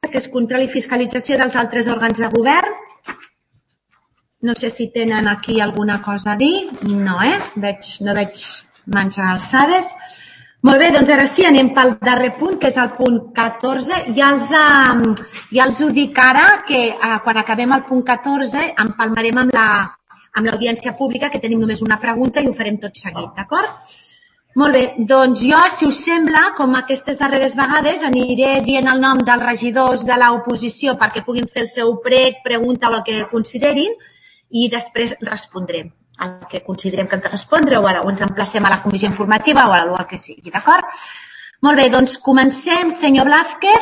que és control i fiscalització dels altres òrgans de govern. No sé si tenen aquí alguna cosa a dir. No, no veig mans alçades. Molt bé, doncs ara sí, anem pel darrer punt, que és el punt 14. Ja els ho dic ara, que quan acabem el punt 14 empalmarem amb l'audiència pública, que tenim només una pregunta i ho farem tot seguit, d'acord? Molt bé, doncs jo, si us sembla, com aquestes darreres vegades, aniré dient el nom dels regidors de l'oposició perquè puguin fer el seu prec, pregunta o el que considerin i després respondrem el que considerem que hem de respondre o ens emplacem a la comissió informativa o el que sigui, d'acord? Molt bé, doncs comencem. Senyor Blázquez.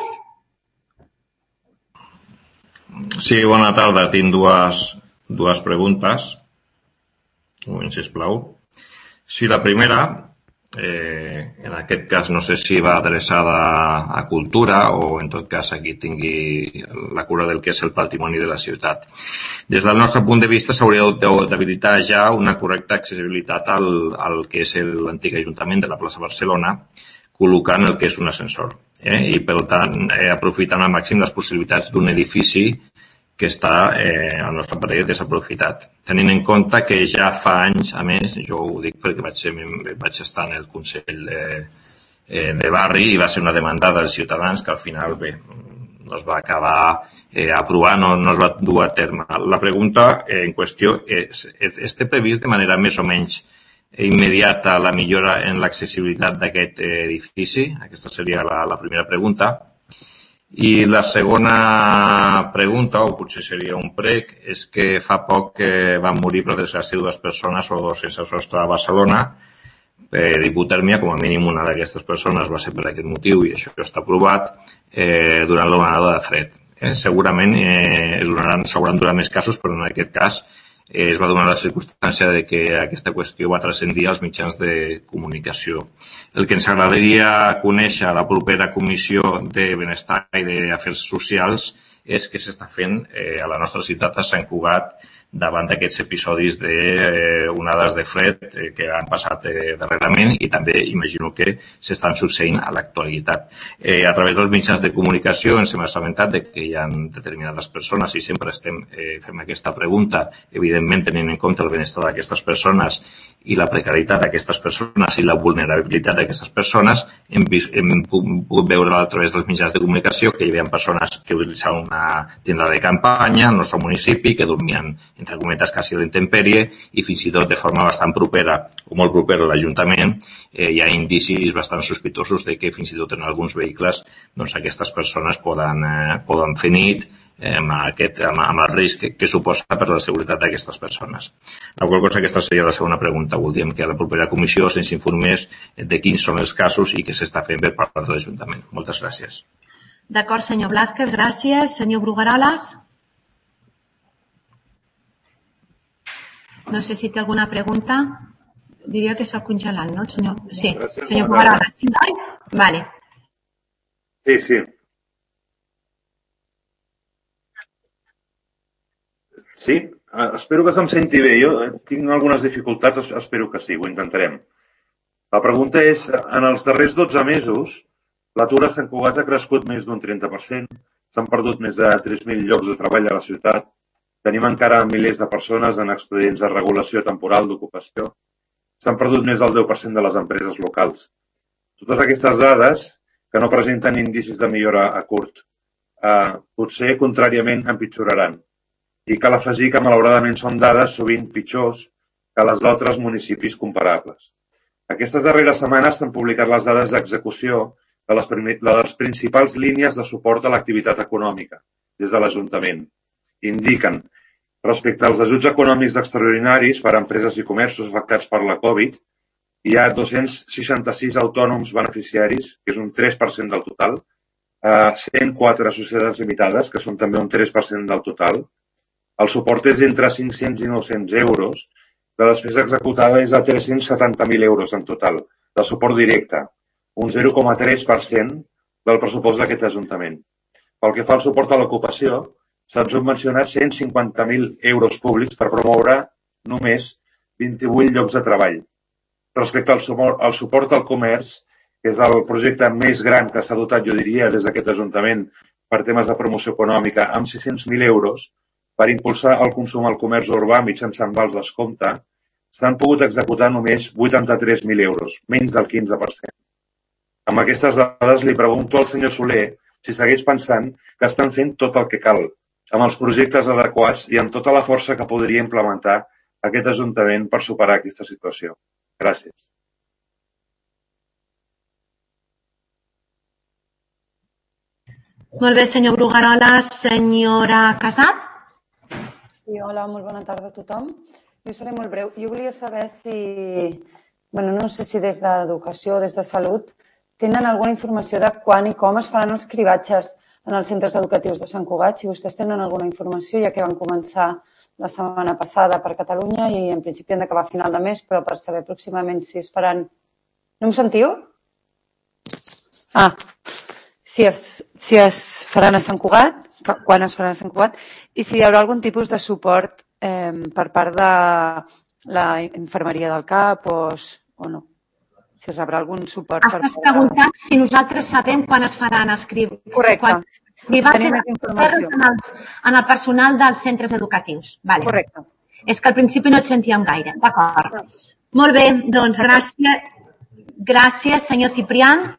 Sí, bona tarda. Tinc dues preguntes. Un moment, sisplau. Sí, la primera, en aquest cas no sé si va adreçada a cultura o en tot cas aquí tingui la cura del que és el patrimoni de la ciutat. Des del nostre punt de vista s'hauria d'habilitar ja una correcta accessibilitat al que és l'antic Ajuntament de la plaça Barcelona, col·locant el que és un ascensor. I per tant aprofitant al màxim les possibilitats d'un edifici que està, al nostre parer, desaprofitat. Tenint en compte que ja fa anys, a més, jo ho dic perquè vaig estar en el Consell de Barri i va ser una demanda dels ciutadans que al final, bé, no es va acabar aprovant o no es va dur a terme. La pregunta en qüestió és, té previst de manera més o menys immediata la millora en l'accessibilitat d'aquest edifici? Aquesta seria la primera pregunta. I la segona pregunta, o potser seria un prec, és que fa poc van morir per desgràcia dues persones o dos sense sostre a Barcelona per hipotèrmia, com a mínim una d'aquestes persones va ser per aquest motiu i això està aprovat durant l'onada de fred. Segurament s'hauran donat més casos, però en aquest cas es va donar la circumstància de que aquesta qüestió va transcendir als mitjans de comunicació. El que ens agradaria conèixer a la propera Comissió de Benestar i d'Afers Socials és què s'està fent a la nostra ciutat a Sant Cugat davant d'aquests episodis d'onades de fred que han passat darrerament i també imagino que s'estan succeint a l'actualitat. A través dels mitjans de comunicació ens hem assabentat que hi ha determinades persones i sempre fem aquesta pregunta, evidentment tenint en compte el benestar d'aquestes persones i la precarietat d'aquestes persones i la vulnerabilitat d'aquestes persones, hem pogut veure a través dels mitjans de comunicació que hi havia persones que utilitzaven una tenda de campanya al nostre municipi, que dormien entre cometes quasi a l'intempèrie i fins i tot de forma bastant propera o molt propera a l'Ajuntament hi ha indicis bastant sospitosos de que fins i tot en alguns vehicles aquestes persones poden fer nit amb el risc que suposa per la seguretat d'aquestes persones. La qual cosa, aquesta seria la segona pregunta. Voldríem que a la propera comissió se'ns informés de quins són els casos i què s'està fent per part de l'Ajuntament. Moltes gràcies. D'acord, senyor Blázquez, gràcies. Senyor Brugueroles. No sé si té alguna pregunta. Diria que s'ha congelat, no? Sí, senyor Brugueroles. Sí, noi? Vale. Sí. Sí? Espero que se'm senti bé. Jo tinc algunes dificultats, espero que sí, ho intentarem. La pregunta és, en els darrers 12 mesos, l'atur a Sant Cugat ha crescut més d'un 30%, s'han perdut més de 3.000 llocs de treball a la ciutat, tenim encara milers de persones en expedients de regulació temporal d'ocupació, s'han perdut més del 10% de les empreses locals. Totes aquestes dades, que no presenten indicis de millora a curt, potser, contràriament, empitjoraran. I cal afegir que, malauradament, són dades sovint pitjors que les d'altres municipis comparables. Aquestes darreres setmanes s'han publicat les dades d'execució de les principals línies de suport a l'activitat econòmica des de l'Ajuntament. Indiquen, respecte als ajuts econòmics extraordinaris per a empreses i comerços afectats per la Covid, hi ha 266 autònoms beneficiaris, que és un 3% del total, 104 societats limitades, que són també un 3% del total. El suport és entre 500 i 900 euros. La despesa executada és de 370.000 euros en total, de suport directe, un 0,3% del pressupost d'aquest Ajuntament. Pel que fa al suport a l'ocupació, s'han subvencionat 150.000 euros públics per promoure només 28 llocs de treball. Respecte al suport al comerç, que és el projecte més gran que s'ha dotat, jo diria, des d'aquest Ajuntament per temes de promoció econòmica amb 600.000 euros per impulsar el consum al comerç urbà mitjançant vals descompte, s'han pogut executar només 83.000 euros, menys del 15%. Amb aquestes dades li pregunto al senyor Soler si segueix pensant que estan fent tot el que cal, amb els projectes adequats i amb tota la força que podria implementar aquest Ajuntament per superar aquesta situació. Gràcies. Molt bé, senyor Bruguerola. Senyora Casat? Sí, hola, molt bona tarda a tothom. Jo seré molt breu. Jo volia saber si, no sé si des d'Educació o des de Salut, tenen alguna informació de quan i com es faran els cribatges en els centres educatius de Sant Cugat, si vostès tenen alguna informació, ja que van començar la setmana passada per Catalunya i en principi han d'acabar a final de mes, però per saber pròximament si es faran... No em sentiu? Si es faran a Sant Cugat, quan es faran a Sant Cugat, i si hi haurà algun tipus de suport per part de la infermeria del CAP o no. Si rebrà algun suport. Has preguntat si nosaltres sabem quan es faran els cribatges. Correcte. Si tenim més informació. En el personal dels centres educatius. Vale. Correcte. És que al principi no et sentíem gaire. D'acord. Molt bé, doncs gràcies. Gràcies, senyor Ciprián.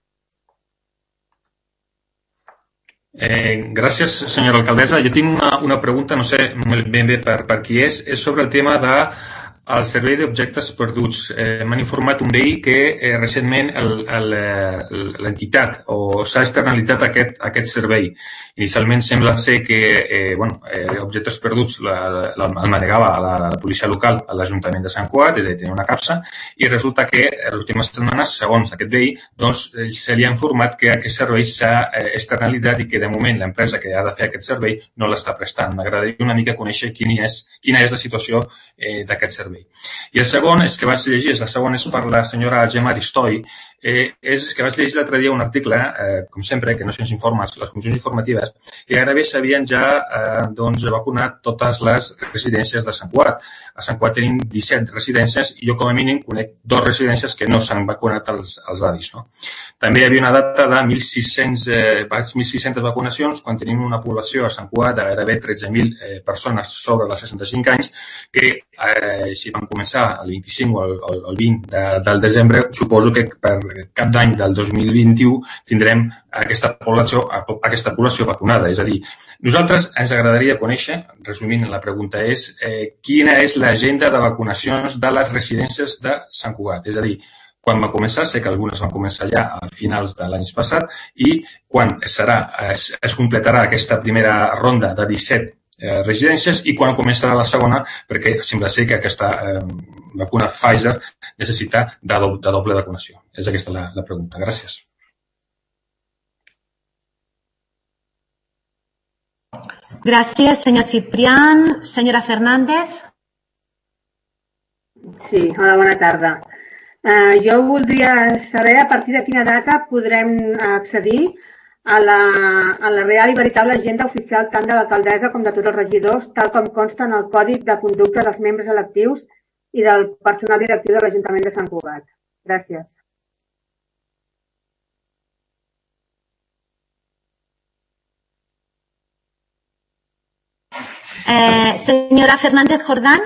Gràcies, senyora alcaldessa. Jo tinc una pregunta, no sé ben bé per qui és sobre el tema del servei d'objectes perduts. M'han informat un veí que recentment l'entitat s'ha externalitzat aquest servei. Inicialment sembla ser que objectes perduts el manegava la policia local a l'Ajuntament de Sant Cugat, és a dir, tenia una capsa, i resulta que en les últimes setmanes, segons aquest veí, se li ha informat que aquest servei s'ha externalitzat i que de moment l'empresa que ha de fer aquest servei no l'està prestant. M'agradaria una mica conèixer quina és la situació d'aquest servei. I el segon és que vaig llegir, la segona és per la senyora Gemma Aristoi, és que vaig llegir l'altre dia un article, com sempre, que no se'ns informa les comissions informatives, que gairebé s'havien ja vacunat totes les residències de Sant Cugat. A Sant Cugat tenim 17 residències i jo com a mínim conec 2 residències que no s'han vacunat els avis. També hi havia una data de 1.600 vacunacions quan tenim una població a Sant Cugat de gairebé 13.000 persones sobre les 65 anys que si vam començar el 25 o el 20 del desembre, suposo que per cap d'any del 2021 tindrem aquesta població vacunada. És a dir, nosaltres ens agradaria conèixer, resumint la pregunta és, quina és l'agenda de vacunacions de les residències de Sant Cugat. És a dir, quan va començar, sé que algunes van començar ja a finals de l'any passat, i quan es completarà aquesta primera ronda de 17 residències i quan començarà la segona, perquè sembla ser que aquesta vacuna Pfizer necessita de doble vacunació. És aquesta la pregunta. Gràcies. Gràcies, senyor Ciprián. Senyora Fernández. Sí, hola, bona tarda. Jo voldria saber a partir de quina data podrem accedir a la real i veritable agenda oficial tant de l'alcaldessa com de tots els regidors, tal com consta en el Codi de Conducta dels membres electius i del personal directiu de l'Ajuntament de Sant Cugat. Gràcies. Señora Fernández Jordán.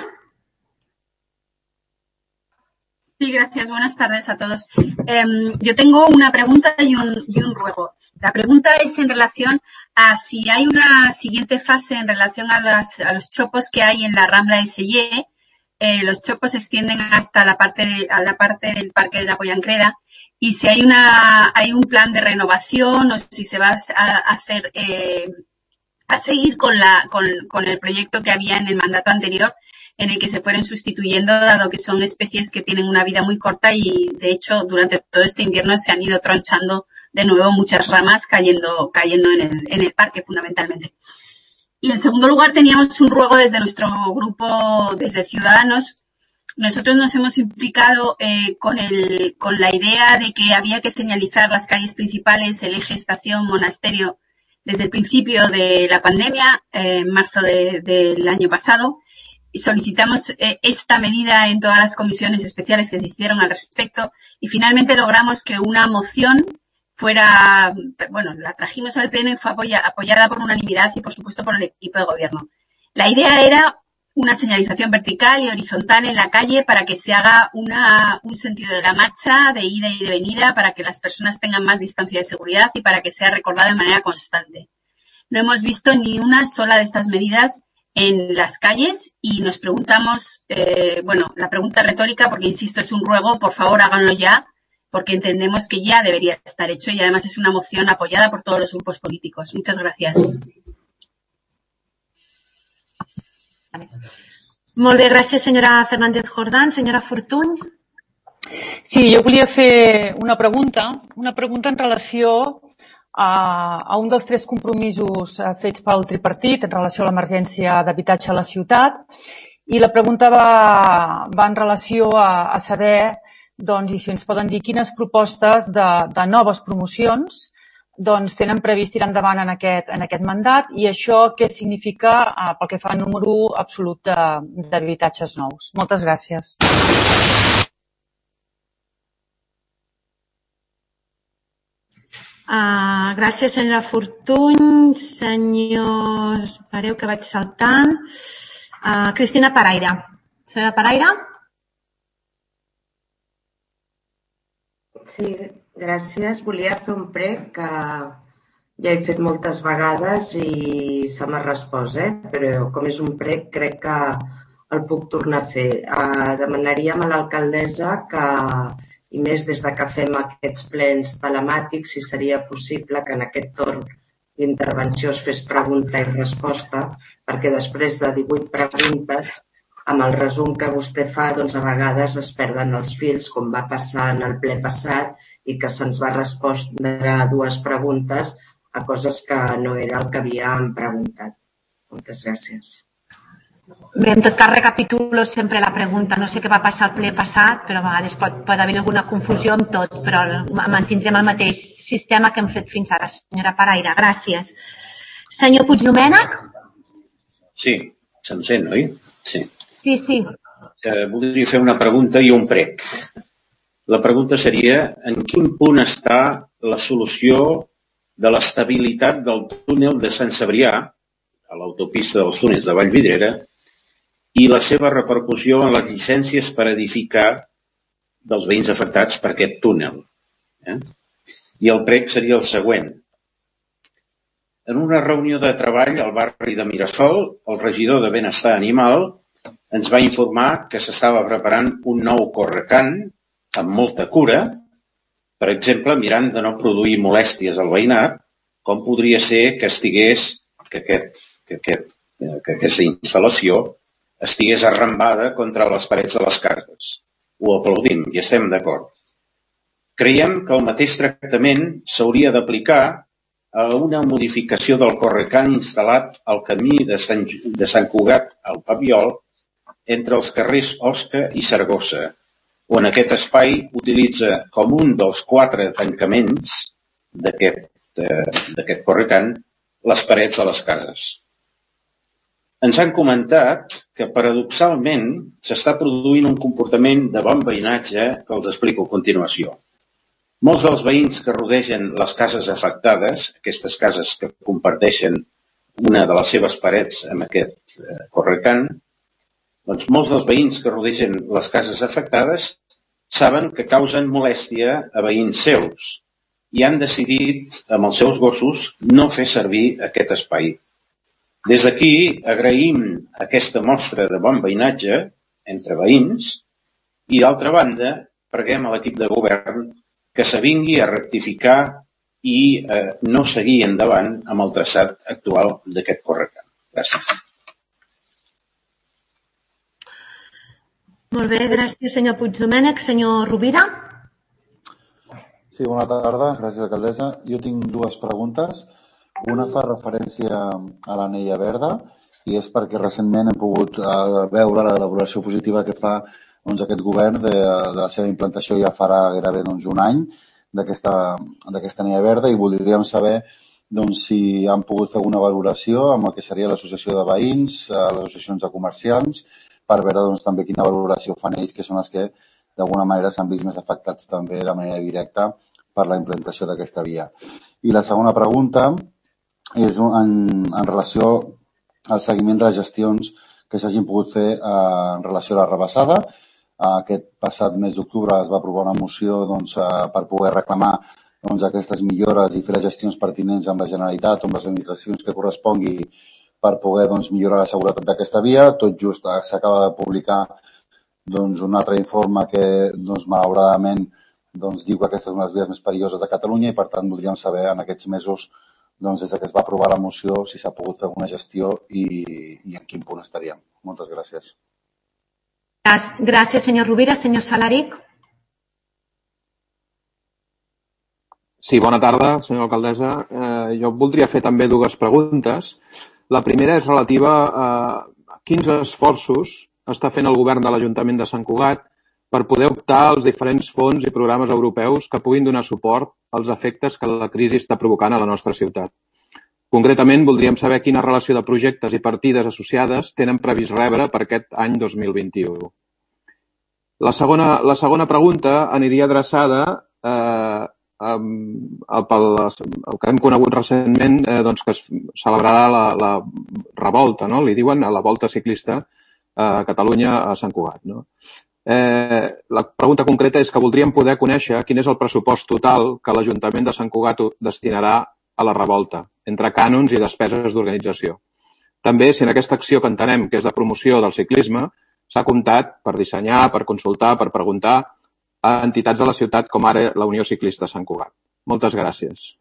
Sí, gracias. Buenas tardes a todos. Yo tengo una pregunta y un ruego. La pregunta es en relación a si hay una siguiente fase en relación a los chopos que hay en la Rambla SY. Los chopos se extienden hasta la parte del Parque de la Pollancreda y si hay un plan de renovación o si se va a hacer a seguir con el proyecto que había en el mandato anterior, en el que se fueron sustituyendo, dado que son especies que tienen una vida muy corta y, de hecho, durante todo este invierno se han ido tronchando de nuevo muchas ramas cayendo en el parque, fundamentalmente. Y, en segundo lugar, teníamos un ruego desde nuestro grupo, desde Ciudadanos. Nosotros nos hemos implicado con la idea de que había que señalizar las calles principales, el eje estación, monasterio, desde el principio de la pandemia, en marzo del año pasado. Y solicitamos esta medida en todas las comisiones especiales que se hicieron al respecto y finalmente logramos que una moción la trajimos al Pleno y fue apoyada por unanimidad y, por supuesto, por el equipo de gobierno. La idea era una señalización vertical y horizontal en la calle para que se haga un sentido de la marcha, de ida y de venida, para que las personas tengan más distancia de seguridad y para que sea recordado de manera constante. No hemos visto ni una sola de estas medidas en las calles y nos preguntamos, la pregunta retórica, porque insisto, es un ruego, por favor háganlo ya, porque entendemos que ya debería estar hecho y además es una moción apoyada por todos los grupos políticos. Muchas gracias. Molt bé, gràcies senyora Fernández Jordán. Senyora Fortuny. Sí, jo volia fer una pregunta en relació a un dels 3 compromisos fets pel tripartit en relació a l'emergència d'habitatge a la ciutat, i la pregunta va en relació a saber, doncs, i si ens poden dir quines propostes de noves promocions doncs tenen previst tirar endavant en aquest mandat, i això què significa pel que fa al número absolut d'habitatges nous. Moltes gràcies. Gràcies, senyora Fortuny. Senyor... Espereu que vaig saltant. Cristina Paraire. Senyora Paraire? Sí, gràcies. Volia fer un prec que ja he fet moltes vegades i se m'ha respost, però com és un prec crec que el puc tornar a fer. Demanaríem a l'alcaldessa que, i més des de que fem aquests plens telemàtics, si seria possible que en aquest torn d'intervenció es fes pregunta i resposta, perquè després de 18 preguntes, amb el resum que vostè fa, doncs a vegades es perden els fils, com va passar en el ple passat, i que se'ns va respondre 2 preguntes a coses que no era el que havíem preguntat. Moltes gràcies. Bé, en tot cas recapitulo sempre la pregunta. No sé què va passar al ple passat, però a vegades pot haver alguna confusió amb tot, però mantindrem el mateix sistema que hem fet fins ara. Senyora Paraire, gràcies. Senyor Puigdomènech? Sí, se'm sent, oi? Sí. Sí. Voldria fer una pregunta i un prec. La pregunta seria: en quin punt està la solució de l'estabilitat del túnel de Sant Cebrià, a l'autopista dels túnels de Vallvidrera, i la seva repercussió en les llicències per edificar dels veïns afectats per aquest túnel? I el prec seria el següent. En una reunió de treball al barri de Mirasol, el regidor de Benestar Animal ens va informar que s'estava preparant un nou correcant amb molta cura, per exemple, mirant de no produir molèsties al veïnat, com podria ser que aquesta instal·lació estigués arrambada contra les parets de les cases. Ho aplaudim i estem d'acord. Creiem que el mateix tractament s'hauria d'aplicar a una modificació del correcant instal·lat al camí de Sant Cugat al Papiol entre els carrers Osca i Saragossa, on aquest espai utilitza com un dels 4 tancaments d'aquest correcant les parets de les cases. Ens han comentat que paradoxalment s'està produint un comportament de bon veïnatge que els explico a continuació. Molts dels veïns que rodegen les cases afectades, aquestes cases que comparteixen una de les seves parets amb aquest correcant, doncs molts dels veïns que rodegen les cases afectades saben que causen molèstia a veïns seus i han decidit, amb els seus gossos, no fer servir aquest espai. Des d'aquí agraïm aquesta mostra de bon veïnatge entre veïns i, d'altra banda, preguem a l'equip de govern que s'avingui a rectificar i no seguir endavant amb el traçat actual d'aquest correcant. Gràcies. Molt bé, gràcies senyor Puigdomènech. Senyor Rovira? Sí, bona tarda. Gràcies, alcaldessa. Jo tinc 2 preguntes. Una fa referència a l'anella verda i és perquè recentment hem pogut veure la valoració positiva que fa aquest govern de la seva implantació, ja farà gairebé un any, d'aquesta anella verda, i voldríem saber si han pogut fer alguna valoració amb el que seria l'associació de veïns, les associacions de comerciants, per veure també quina valoració fan ells, que són els que d'alguna manera s'han vist més afectats també de manera directa per la implantació d'aquesta via. I la segona pregunta és en relació al seguiment de les gestions que s'hagin pogut fer en relació a la rebassada. Aquest passat mes d'octubre es va aprovar una moció per poder reclamar aquestes millores i fer les gestions pertinents amb la Generalitat o amb les administracions que correspongui per poder millorar la seguretat d'aquesta via. Tot just s'acaba de publicar un altre informe que malauradament diu que aquesta és una de les vies més perilloses de Catalunya i per tant voldríem saber en aquests mesos des que es va aprovar la moció si s'ha pogut fer alguna gestió i en quin punt estaríem. Moltes gràcies. Gràcies, senyor Rovira. Senyor Salaric. Sí, bona tarda, senyora alcaldessa. Jo voldria fer també dues preguntes. La primera és relativa a quins esforços està fent el govern de l'Ajuntament de Sant Cugat per poder optar als diferents fons i programes europeus que puguin donar suport als efectes que la crisi està provocant a la nostra ciutat. Concretament, voldríem saber quina relació de projectes i partides associades tenen previst rebre per aquest any 2021. La segona pregunta aniria adreçada el que hem conegut recentment que es celebrarà la revolta, li diuen la volta ciclista a Catalunya a Sant Cugat. La pregunta concreta és que voldríem poder conèixer quin és el pressupost total que l'Ajuntament de Sant Cugat destinarà a la revolta, entre cànons i despeses d'organització. També si en aquesta acció que entenem que és de promoció del ciclisme s'ha comptat per dissenyar, per consultar, per preguntar a entitats de la ciutat com ara la Unió Ciclista Sant Cugat. Moltes gràcies.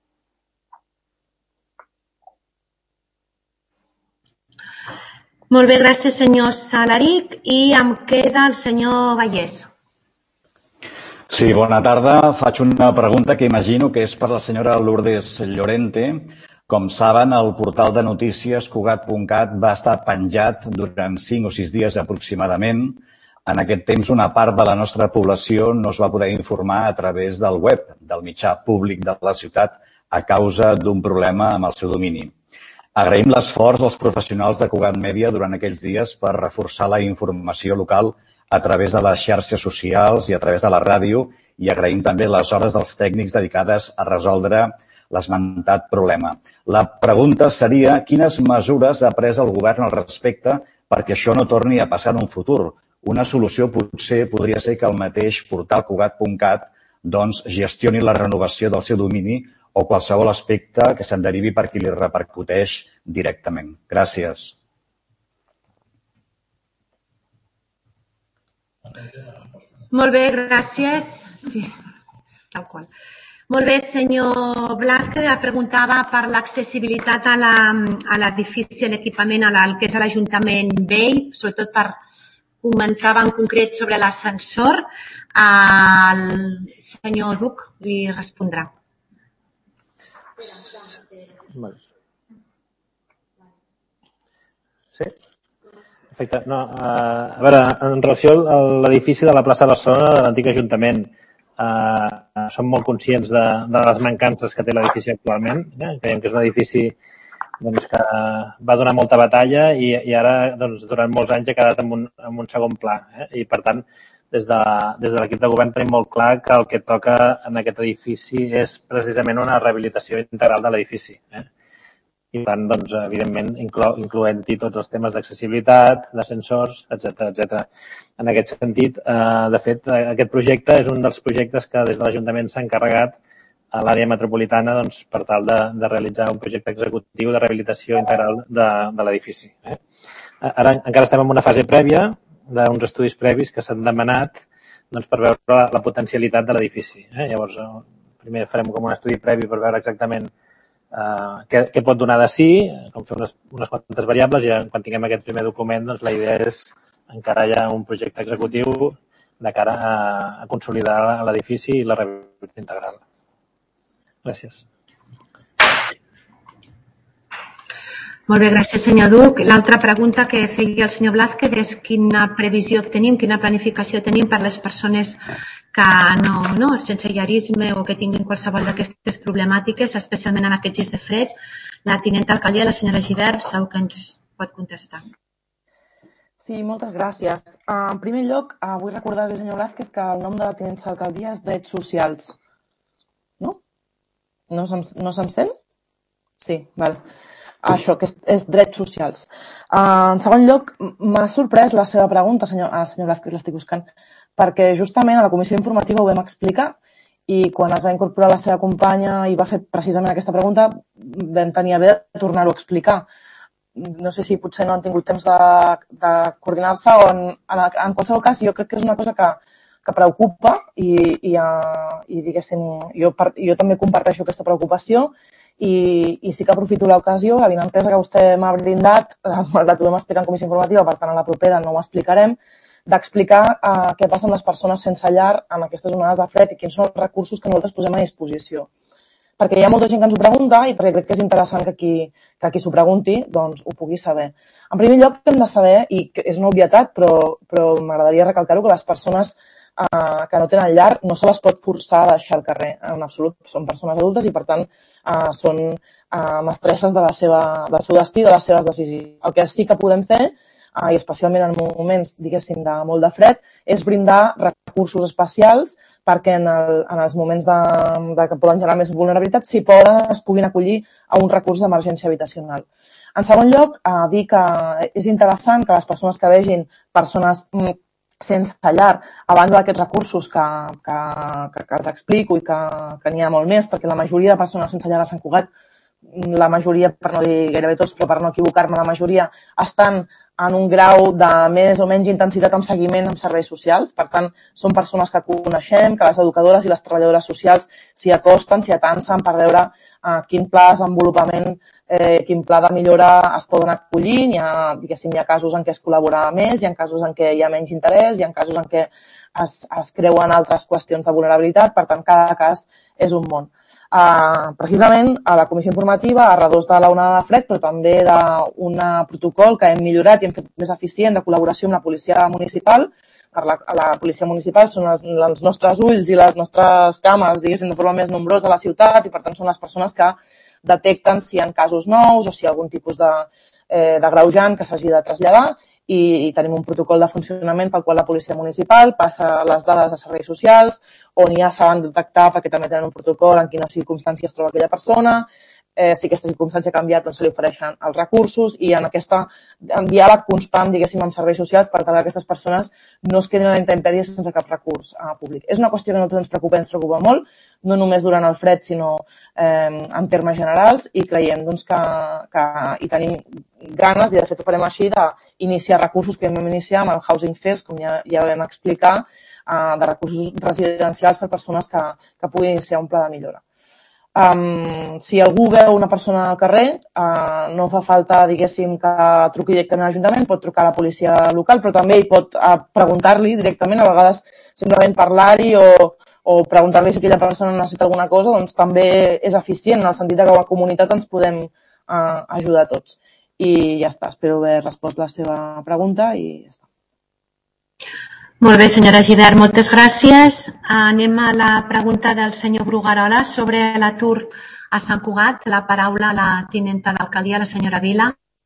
Molt bé, gràcies, senyor Salaric. I em queda el senyor Vallès. Sí, bona tarda. Faig una pregunta que imagino que és per la senyora Lourdes Llorente. Com saben, el portal de notícies Cugat.cat va estar penjat durant 5 o 6 dies aproximadament. En aquest temps, una part de la nostra població no es va poder informar a través del web, del mitjà públic de la ciutat, a causa d'un problema amb el seu domini. Agraïm l'esforç dels professionals de Cugat Mèdia durant aquells dies per reforçar la informació local a través de les xarxes socials i a través de la ràdio i agraïm també les hores dels tècnics dedicades a resoldre l'esmentat problema. La pregunta seria quines mesures ha pres el govern al respecte perquè això no torni a passar en un futur. Una solució potser podria ser que el mateix portal Cugat.cat gestioni la renovació del seu domini o qualsevol aspecte que se'n derivi per qui li repercuteix directament. Gràcies. Molt bé, gràcies. Sí, tal qual. Molt bé, senyor Blázquez, preguntava per l'accessibilitat a l'edifici, a l'equipament, al que és l'Ajuntament vell, sobretot comentava en concret sobre l'ascensor. El senyor Duc li respondrà. Sí? Perfecte. A veure, en relació a l'edifici de la plaça de Barcelona de l'antic Ajuntament, som molt conscients de les mancances que té l'edifici actualment. Creiem que és un edifici que va donar molta batalla i ara durant molts anys ha quedat en un segon pla. I per tant, des de l'equip de govern tenim molt clar que el que toca en aquest edifici és precisament una rehabilitació integral de l'edifici. I per tant, evidentment, incloent-hi tots els temes d'accessibilitat, d'ascensors, etc. En aquest sentit, de fet, aquest projecte és un dels projectes que des de l'Ajuntament s'ha encarregat a l'àrea metropolitana per tal de realitzar un projecte executiu de rehabilitació integral de l'edifici. Ara encara estem en una fase prèvia d'uns estudis previs que s'han demanat per veure la potencialitat de l'edifici. Llavors, primer farem com un estudi previ per veure exactament què pot donar de sí, com fer unes quantes variables i quan tinguem aquest primer document la idea és encarar ja un projecte executiu de cara a consolidar l'edifici i la rehabilitació integral. Gràcies. Molt bé, gràcies, senyor Duc. L'altra pregunta que feia el senyor Blázquez és quina previsió tenim, quina planificació tenim per les persones que sense llarisme o que tinguin qualsevol d'aquestes problemàtiques, especialment en aquests dies de fred. La tinenta alcaldia, la senyora Gibert, segur que ens pot contestar. Sí, moltes gràcies. En primer lloc, vull recordar-li al senyor Blázquez que el nom de la tinença d'alcaldia és Drets Socials. No se'm sent? Sí, val. Això, que és drets socials. En segon lloc, m'ha sorprès la seva pregunta, senyor Vázquez, l'estic buscant, perquè justament a la comissió informativa ho vam explicar i quan es va incorporar la seva companya i va fer precisament aquesta pregunta vam tenir a bé de tornar-ho a explicar. No sé si potser no han tingut temps de coordinar-se o en qualsevol cas jo crec que és una cosa que preocupa i diguéssim, jo també comparteixo aquesta preocupació i sí que aprofito l'ocasió, la vinentesa que vostè m'ha brindat, la trobem explicant en comissió informativa, per tant a la propera no ho explicarem, d'explicar què passa amb les persones sense llar en aquestes onades de fred i quins són els recursos que nosaltres posem a disposició. Perquè hi ha molta gent que ens ho pregunta i perquè crec que és interessant que qui s'ho pregunti doncs ho pugui saber. En primer lloc hem de saber, i és una obvietat, però m'agradaria recalcar-ho, que les persones que no tenen llar no se les pot forçar a deixar el carrer, en absolut. Són persones adultes i per tant són mestresses del seu destí, de les seves decisions. El que sí que podem fer, i especialment en moments, diguéssim, de molt de fred, és brindar recursos especials perquè en els moments que poden generar més vulnerabilitat, si poden, es puguin acollir a un recurs d'emergència habitacional. En segon lloc, dir que és interessant que les persones que vegin persones sense llar, a banda d'aquests recursos que t'explico i que n'hi ha molt més, perquè la majoria de persones sense llar a Sant Cugat, la majoria, per no dir gairebé tots, però per no equivocar-me, la majoria estan en un grau de més o menys intensitat amb seguiment amb serveis socials. Per tant, són persones que coneixem, que les educadores i les treballadores socials s'hi acosten, s'hi atansen per veure quin pla de desenvolupament, quin pla de millora es poden acollir. Hi ha casos en què es col·labora més, hi ha casos en què hi ha menys interès, hi ha casos en què es creuen altres qüestions de vulnerabilitat. Per tant, cada cas és un món. Precisament a la comissió informativa, a redós de l'onada de fred, però també d'un protocol que hem millorat i hem fet més eficient de col·laboració amb la policia municipal. La policia municipal són els nostres ulls i les nostres cames, diguéssim, de forma més nombrosa a la ciutat i per tant són les persones que detecten si hi ha casos nous o si hi ha algun tipus d'agreujant que s'hagi de traslladar i tenim un protocol de funcionament pel qual la policia municipal passa les dades a serveis socials, on ja saben detectar, perquè també tenen un protocol en quines circumstàncies es troba aquella persona, si aquesta circumstància ha canviat, doncs se li ofereixen els recursos i en diàleg constant, diguéssim, amb serveis socials per tal que aquestes persones no es quedin a la intempèrie sense cap recurs públic. És una qüestió que a nosaltres ens preocupa molt, no només durant el fred, sinó en termes generals i creiem que hi tenim ganes, i de fet ho farem així, d'iniciar recursos que vam iniciar amb el Housing First, com ja vam explicar, de recursos residencials per persones que puguin iniciar un pla de millora. Si algú veu una persona al carrer, no fa falta, diguéssim, que truqui directament a l'Ajuntament, pot trucar a la policia local, però també hi pot preguntar-li directament, a vegades simplement parlar-hi o preguntar-li si aquella persona necessita alguna cosa, doncs també és eficient en el sentit que com a comunitat ens podem ajudar tots. I ja està, espero haver respost la seva pregunta i ja està. Molt bé, senyora Gibert, moltes gràcies. Anem a la pregunta del senyor Bruguerola sobre l'atur a Sant Cugat. La paraula a la tinenta d'alcaldia, la senyora Vila.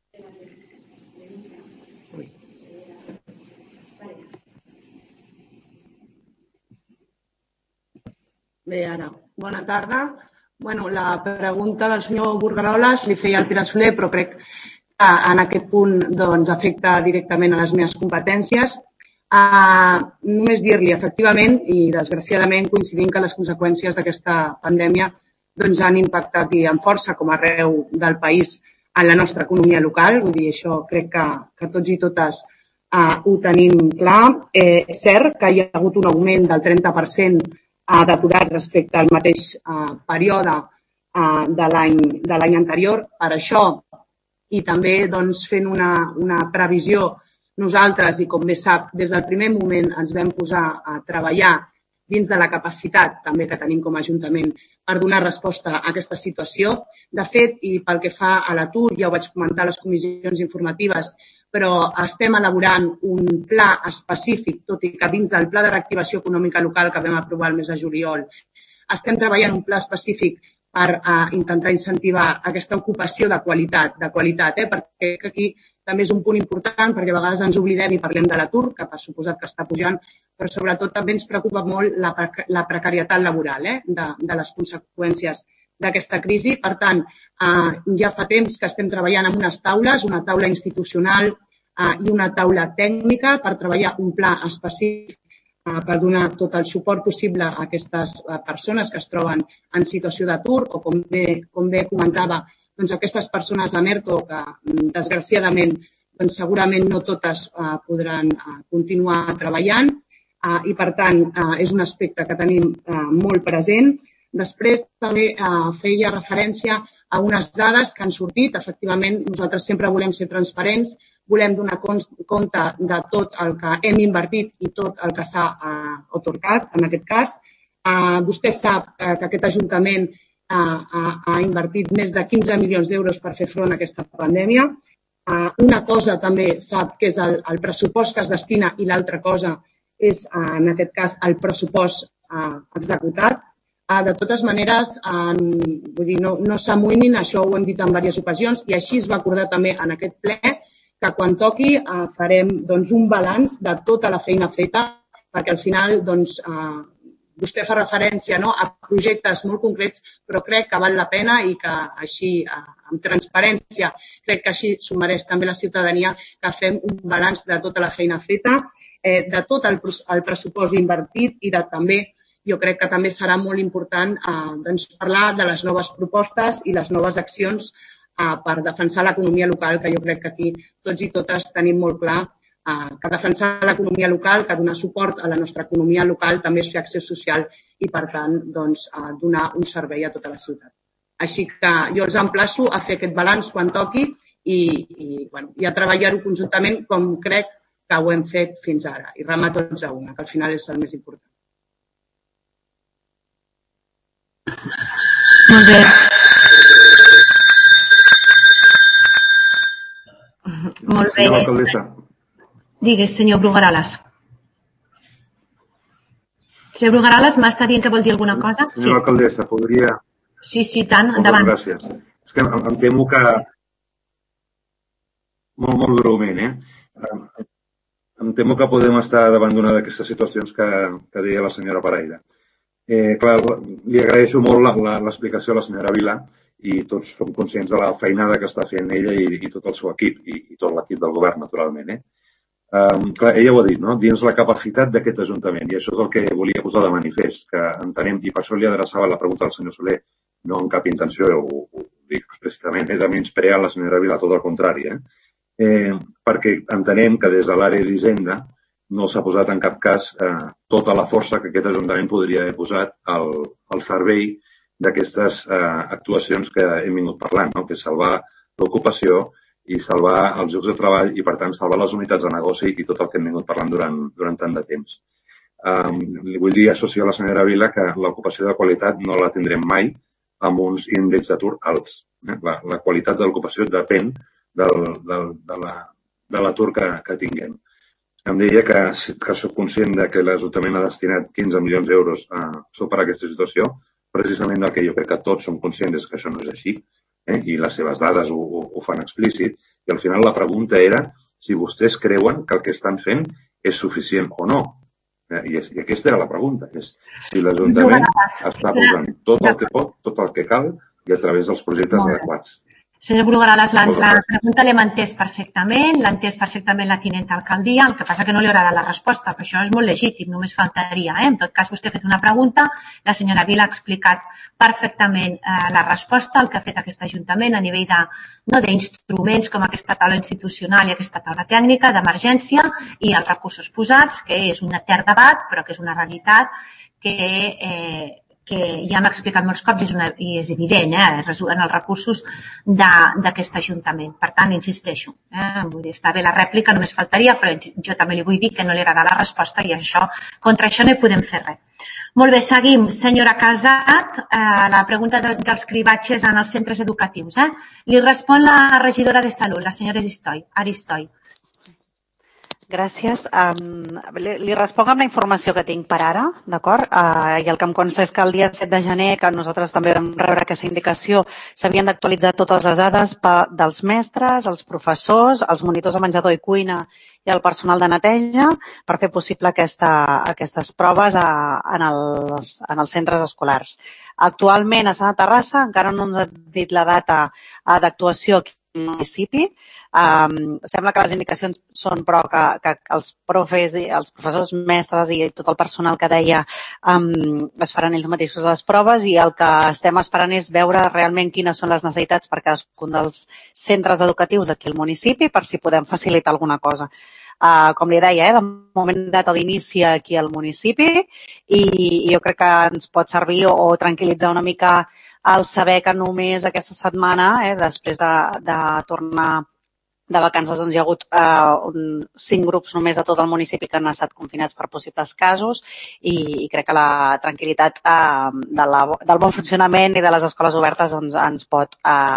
Bé, ara, bona tarda. La pregunta del senyor Bruguerola li feia el Pere Soler, però crec que en aquest punt afecta directament a les meves competències. Només dir-li, efectivament, i desgraciadament coincidim que les conseqüències d'aquesta pandèmia han impactat i amb força com arreu del país en la nostra economia local. Vull dir, això crec que tots i totes ho tenim clar. És cert que hi ha hagut un augment del 30% d'aturats respecte al mateix període de l'any anterior. Per això, i també fent una previsió, nosaltres, i com bé sap, des del primer moment ens vam posar a treballar dins de la capacitat també que tenim com a Ajuntament per donar resposta a aquesta situació. De fet, i pel que fa a l'atur, ja ho vaig comentar a les comissions informatives, però estem elaborant un pla específic, tot i que dins del Pla de Reactivació Econòmica Local que vam aprovar el mes de juliol, estem treballant un pla específic per intentar incentivar aquesta ocupació de qualitat, perquè aquí també és un punt important, perquè a vegades ens oblidem i parlem de l'atur, que per suposat que està pujant, però sobretot també ens preocupa molt la precarietat laboral, de les conseqüències d'aquesta crisi. Per tant, ja fa temps que estem treballant en unes taules, una taula institucional i una taula tècnica per treballar un pla específic per donar tot el suport possible a aquestes persones que es troben en situació d'atur o, com bé comentava, aquestes persones amb ERTO que, desgraciadament, segurament no totes podran continuar treballant i, per tant, és un aspecte que tenim molt present. Després també feia referència a unes dades que han sortit. Efectivament, nosaltres sempre volem ser transparents, volem donar compte de tot el que hem invertit i tot el que s'ha atorgat, en aquest cas. Vostè sap que aquest Ajuntament ha invertit més de 15 milions d'euros per fer front a aquesta pandèmia. Una cosa també sap que és el pressupost que es destina i l'altra cosa és, en aquest cas, el pressupost executat. De totes maneres, no s'amoïnin, això ho hem dit en diverses ocasions i així es va acordar també en aquest ple que quan toqui farem un balanç de tota la feina feta perquè al final vostè fa referència a projectes molt concrets, però crec que val la pena i que així, amb transparència, crec que així s'ho mereix també la ciutadania, que fem un balanç de tota la feina feta, de tot el pressupost invertit i de també, jo crec que també serà molt important parlar de les noves propostes i les noves accions per defensar l'economia local, que jo crec que aquí tots i totes tenim molt clar que defensar l'economia local, que donar suport a la nostra economia local també és fer acció social i, per tant, donar un servei a tota la ciutat. Així que jo els emplaço a fer aquest balanç quan toqui i a treballar-ho conjuntament com crec que ho hem fet fins ara i remar tots a una, que al final és el més important. Molt bé. Molt bé. Senyora alcaldessa. Digues, senyor Brugueroles. Senyor Brugueroles, m'està dient que vol dir alguna cosa? Senyora alcaldessa, podria... Sí, tant, endavant. Moltes gràcies. És que em temo que... Molt breument, Em temo que podem estar davant d'una d'aquestes situacions que deia la senyora Paraire. Clar, li agraeixo molt l'explicació a la senyora Vila i tots som conscients de la feinada que està fent ella i tot el seu equip i tot l'equip del govern, naturalment. Clar, ella ho ha dit, no? Dins la capacitat d'aquest Ajuntament, i això és el que volia posar de manifest, que entenem, i per això li adreçava la pregunta al senyor Soler, no amb cap intenció, ho dic explícitament, és de menysprear la senyora Vila, tot el contrari, perquè entenem que des de l'àrea d'Hisenda no s'ha posat en cap cas tota la força que aquest Ajuntament podria haver posat al servei d'aquestes actuacions que hem vingut parlant, que és salvar l'ocupació i salvar els llocs de treball i, per tant, salvar les unitats de negoci i tot el que hem vingut parlant durant tant de temps. Li vull dir, associo a la senyora Vila, que l'ocupació de qualitat no la tindrem mai amb uns índexs d'atur alts. La qualitat de l'ocupació depèn de l'atur que tinguem. Em deia que soc conscient que l'Ajuntament ha destinat 15 milions d'euros a superar aquesta situació, precisament del que jo crec que tots som conscients és que això no és així, i les seves dades ho fan explícit, i al final la pregunta era si vostès creuen que el que estan fent és suficient o no. I aquesta era la pregunta, és si l'Ajuntament està posant tot el que pot, tot el que cal i a través dels projectes adequats. Senyor Brugueroles, la pregunta l'hem entès perfectament, l'ha entès perfectament la tinent d'alcaldia, el que passa que no li haurà de la resposta, però això és molt legítim, només faltaria. En tot cas, vostè ha fet una pregunta, la senyora Vila ha explicat perfectament la resposta, el que ha fet aquest Ajuntament a nivell d'instruments com aquesta taula institucional i aquesta taula tècnica d'emergència i els recursos posats, que és un etern debat, però que és una realitat que ja hem explicat molts cops i és evident en els recursos d'aquest Ajuntament. Per tant, insisteixo, està bé la rèplica, només faltaria, però jo també li vull dir que no li agrada la resposta i contra això no hi podem fer res. Molt bé, seguim. Senyora Casat, la pregunta dels cribatges en els centres educatius. Li respon la regidora de Salut, la senyora Aristoi. Gràcies. Li responc amb la informació que tinc per ara, d'acord? I el que em consta és que el dia 7 de gener, que nosaltres també vam rebre aquesta indicació, s'havien d'actualitzar totes les dades dels mestres, els professors, els monitors de menjador i cuina i el personal de neteja per fer possible aquestes proves en els centres escolars. Actualment estan a Terrassa, encara no ens ha dit la data d'actuació aquí al municipi. Sembla que les indicacions són però que els profes, els professors, mestres i tot el personal que deia es faran ells mateixos les proves, i el que estem esperant és veure realment quines són les necessitats per cadascun dels centres educatius d'aquí al municipi per si podem facilitar alguna cosa. Com li deia, de moment data d'inici aquí al municipi, i jo crec que ens pot servir o tranquil·litzar una mica el saber que només aquesta setmana, després de tornar de vacances, doncs hi ha hagut 5 grups només de tot el municipi que han estat confinats per possibles casos, i crec que la tranquil·litat del bon funcionament i de les escoles obertes doncs ens pot,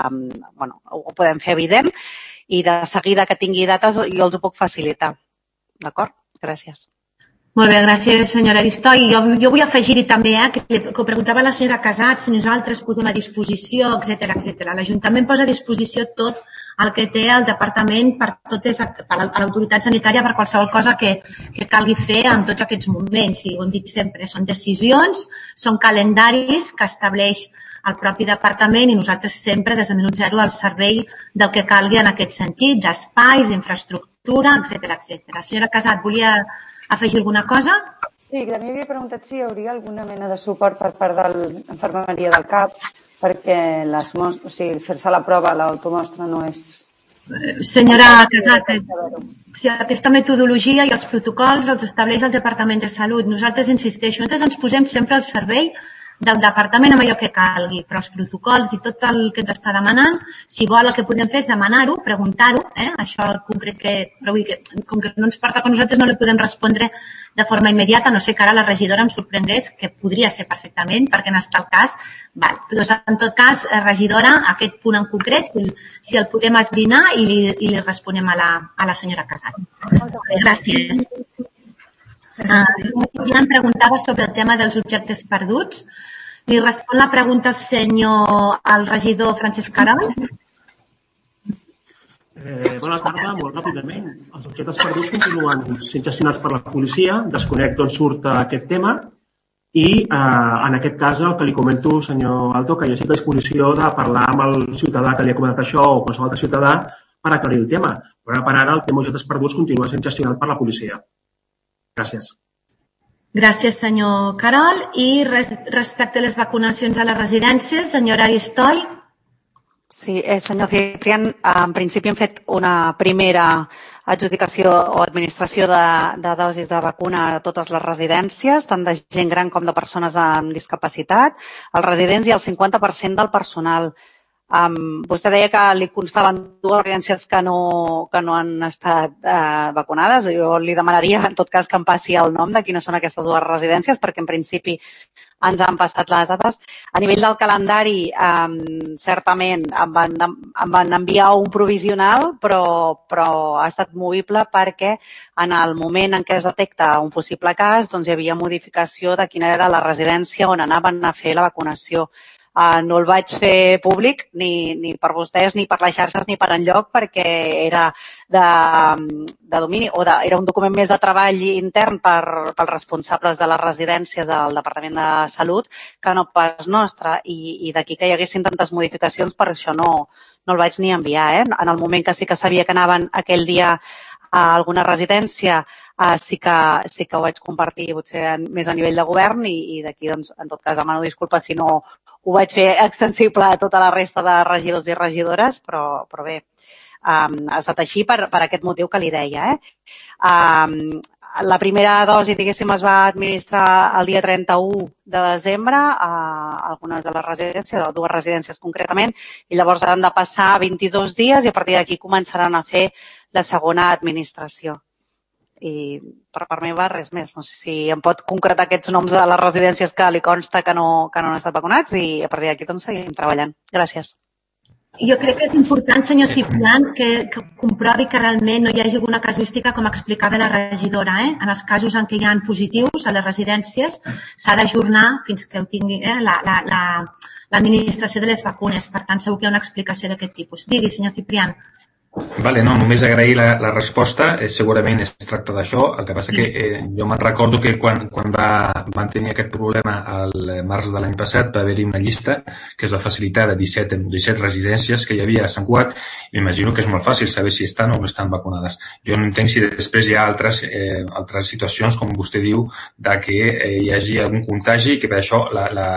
ho podem fer evident, i de seguida que tingui dates jo els ho puc facilitar. D'acord? Gràcies. Molt bé, gràcies, senyora Aristoi. Jo vull afegir-hi també, que preguntava la senyora Casat si nosaltres posem a disposició, etcètera. L'Ajuntament posa a disposició tot el que té el departament per l'autoritat sanitària per qualsevol cosa que calgui fer en tots aquests moments. I ho hem dit sempre, són decisions, són calendaris que estableix el propi departament, i nosaltres sempre des del minut zero al servei del que calgui en aquest sentit, d'espais, d'infraestructura, etcètera. Senyora Casat, volia afegir alguna cosa? Sí, a mi havia preguntat si hi hauria alguna mena de suport per part de l'Infermeria del CAP perquè fer-se la prova, l'automostra no és... Senyora Casat, aquesta metodologia i els protocols els estableix el Departament de Salut. Nosaltres, insisteixo, nosaltres ens posem sempre al servei del departament amb allò que calgui, però els protocols i tot el que ens està demanant, si vol el que podem fer és demanar-ho, preguntar-ho, això concret però vull dir que com que no ens porta que nosaltres no li podem respondre de forma immediata, no sé que ara la regidora em sorprengués, que podria ser perfectament, perquè en el cas, doncs en tot cas, regidora, aquest punt en concret, si el podem esbrinar i li responem a la senyora Casat. Gràcies. Ja em preguntava sobre el tema dels objectes perduts. Li respon la pregunta al regidor Francesc Carol. Bona tarda, molt ràpidament. Els objectes perduts continuen sent gestionats per la policia, desconec d'on surt aquest tema, i en aquest cas el que li comento, senyor Alto, que jo estic a disposició de parlar amb el ciutadà que li ha comentat això o qualsevol altre ciutadà per aclarir el tema. Però per ara el tema objectes perduts continua sent gestionat per la policia. Gràcies. Gràcies, senyor Carol. I respecte a les vacunacions a les residències, senyora Aristoi. Sí, senyor Ciprián, en principi hem fet una primera adjudicació o administració de dosis de vacuna a totes les residències, tant de gent gran com de persones amb discapacitat, als residents i al 50% del personal. Vostè deia que li constaven 2 residències que no han estat vacunades. Jo li demanaria, en tot cas, que em passi el nom de quines són aquestes 2 residències, perquè en principi ens han passat les dades. A nivell del calendari, certament em van enviar un provisional, però ha estat movible perquè en el moment en què es detecta un possible cas, doncs hi havia modificació de quina era la residència on anaven a fer la vacunació. No el vaig fer públic ni per vostès, ni per les xarxes, ni per enlloc, perquè era de domini, o era un document més de treball intern pels responsables de les residències del Departament de Salut que no pas nostre, i d'aquí que hi haguessin tantes modificacions, per això no el vaig ni enviar. En el moment que sí que sabia que anaven aquell dia a alguna residència, sí que ho vaig compartir potser més a nivell de govern, i d'aquí, doncs, en tot cas, demano disculpes si no ho vaig fer extensible a tota la resta de regidors i regidores, però bé, ha estat així per aquest motiu que li deia. La primera dosi, diguéssim, es va administrar el dia 31 de desembre a algunes de les residències, a 2 residències concretament, i llavors han de passar 22 dies i a partir d'aquí començaran a fer la segona administració. I per part meva res més. No sé si em pot concretar aquests noms de les residències que li consta que no han estat vacunats, i a partir d'aquí doncs seguim treballant. Gràcies. Jo crec que és important, senyor Ciprián, que comprovi que realment no hi hagi alguna casuística, com explicava la regidora. En els casos en què hi ha positius a les residències s'ha d'ajornar fins que ho tingui l'administració de les vacunes. Per tant, segur que hi ha una explicació d'aquest tipus. Digui, senyor Ciprián. Vale, no, només agrair la resposta. Segurament es tracta d'això. El que passa que jo me'n recordo que quan van tenir aquest problema al març de l'any passat va haver-hi una llista que es va facilitar de 17 residències que hi havia a Sant Cugat. M'imagino que és molt fàcil saber si estan o no estan vacunades. Jo no entenc si després hi ha altres situacions, com vostè diu, de que hi hagi algun contagi i que per això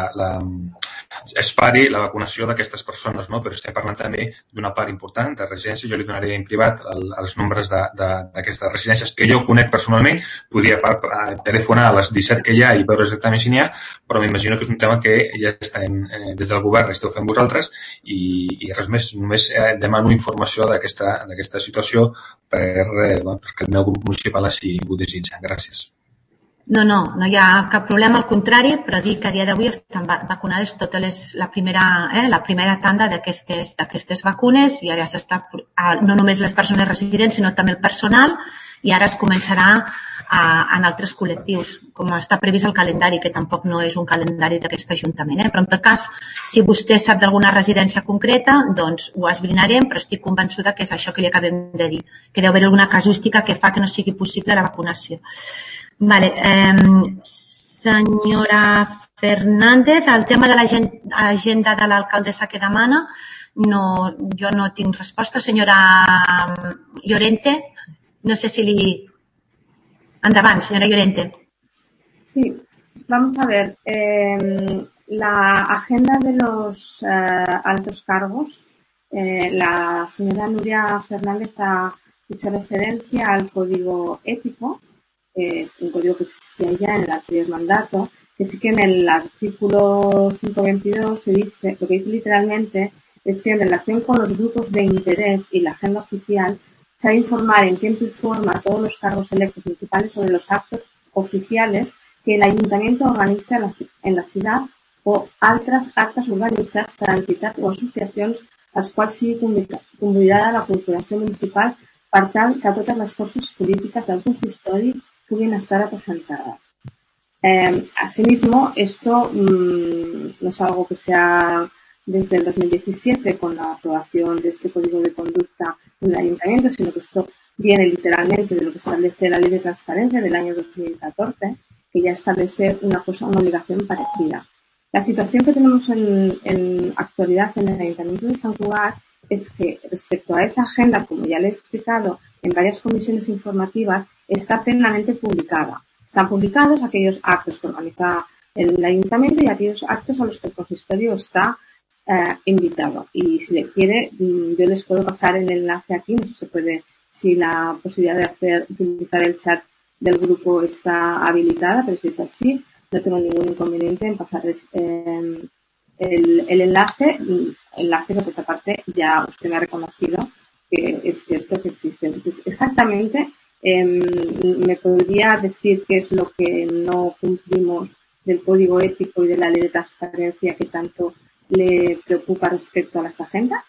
es pari la vacunació d'aquestes persones, no? Però estem parlant també d'una part important de residències. Jo li donaré en privat els nombres d'aquestes residències que jo conec personalment. Podria telefonar a les 17 que hi ha i veure exactament si n'hi ha, però m'imagino que és un tema que ja estem, des del govern esteu fent vosaltres i res més. Només demano informació d'aquesta situació perquè el meu grup municipal així ho desitja. Gràcies. No hi ha cap problema, al contrari, però dic que a dia d'avui estan vacunades totes la primera tanda d'aquestes vacunes i ara s'està, no només les persones residents, sinó també el personal, i ara es començarà en altres col·lectius, com està previst el calendari, que tampoc no és un calendari d'aquest Ajuntament. Però en tot cas, si vostè sap d'alguna residència concreta, doncs ho esbrinarem, però estic convençuda que és això que li acabem de dir, que deu haver alguna casuística que fa que no sigui possible la vacunació. Vale. Senyora Fernández, el tema de l'agenda de l'alcaldessa que demana, jo no tinc resposta. Senyora Llorente, no sé si li... Endavant, señora Llorente. Sí, vamos a ver. La agenda de los altos cargos, la señora Nuria Fernández ha hecho referencia al código ético, que es un código que existía ya en el anterior mandato, que sí que en el artículo 522 se dice, lo que dice literalmente es que en relación con los grupos de interés y la agenda oficial, se ha de informar en tiempo y forma a todos los cargos electos municipales sobre los actos oficiales que el Ayuntamiento organiza en la ciudad o altres actes organitzats per entitats o associacions als quals sigui convidada la corporació municipal per tal que totes les forces políticas del consistori pueden estar representadas. Asimismo, esto no es algo que sea desde el 2017 con la aprobación de este código de conducta en el ayuntamiento, sino que esto viene literalmente de lo que establece la ley de transparencia del año 2014, que ya establece una obligación parecida. La situación que tenemos en actualidad en el ayuntamiento de Sant Cugat es que respecto a esa agenda, como ya le he explicado en varias comisiones informativas, está plenamente publicada. Están publicados aquellos actos que organiza el ayuntamiento y aquellos actos a los que el consistorio está invitado. Y si le quiere, yo les puedo pasar el enlace aquí, no sé si se puede, si la posibilidad de utilizar el chat del grupo está habilitada, pero si es así, no tengo ningún inconveniente en pasarles el enlace que por otra parte ya usted me ha reconocido que es cierto que existe. Entonces, exactamente, me podría decir qué es lo que no cumplimos del código ético y de la ley de transparencia que tanto le preocupa respecto a las agendas.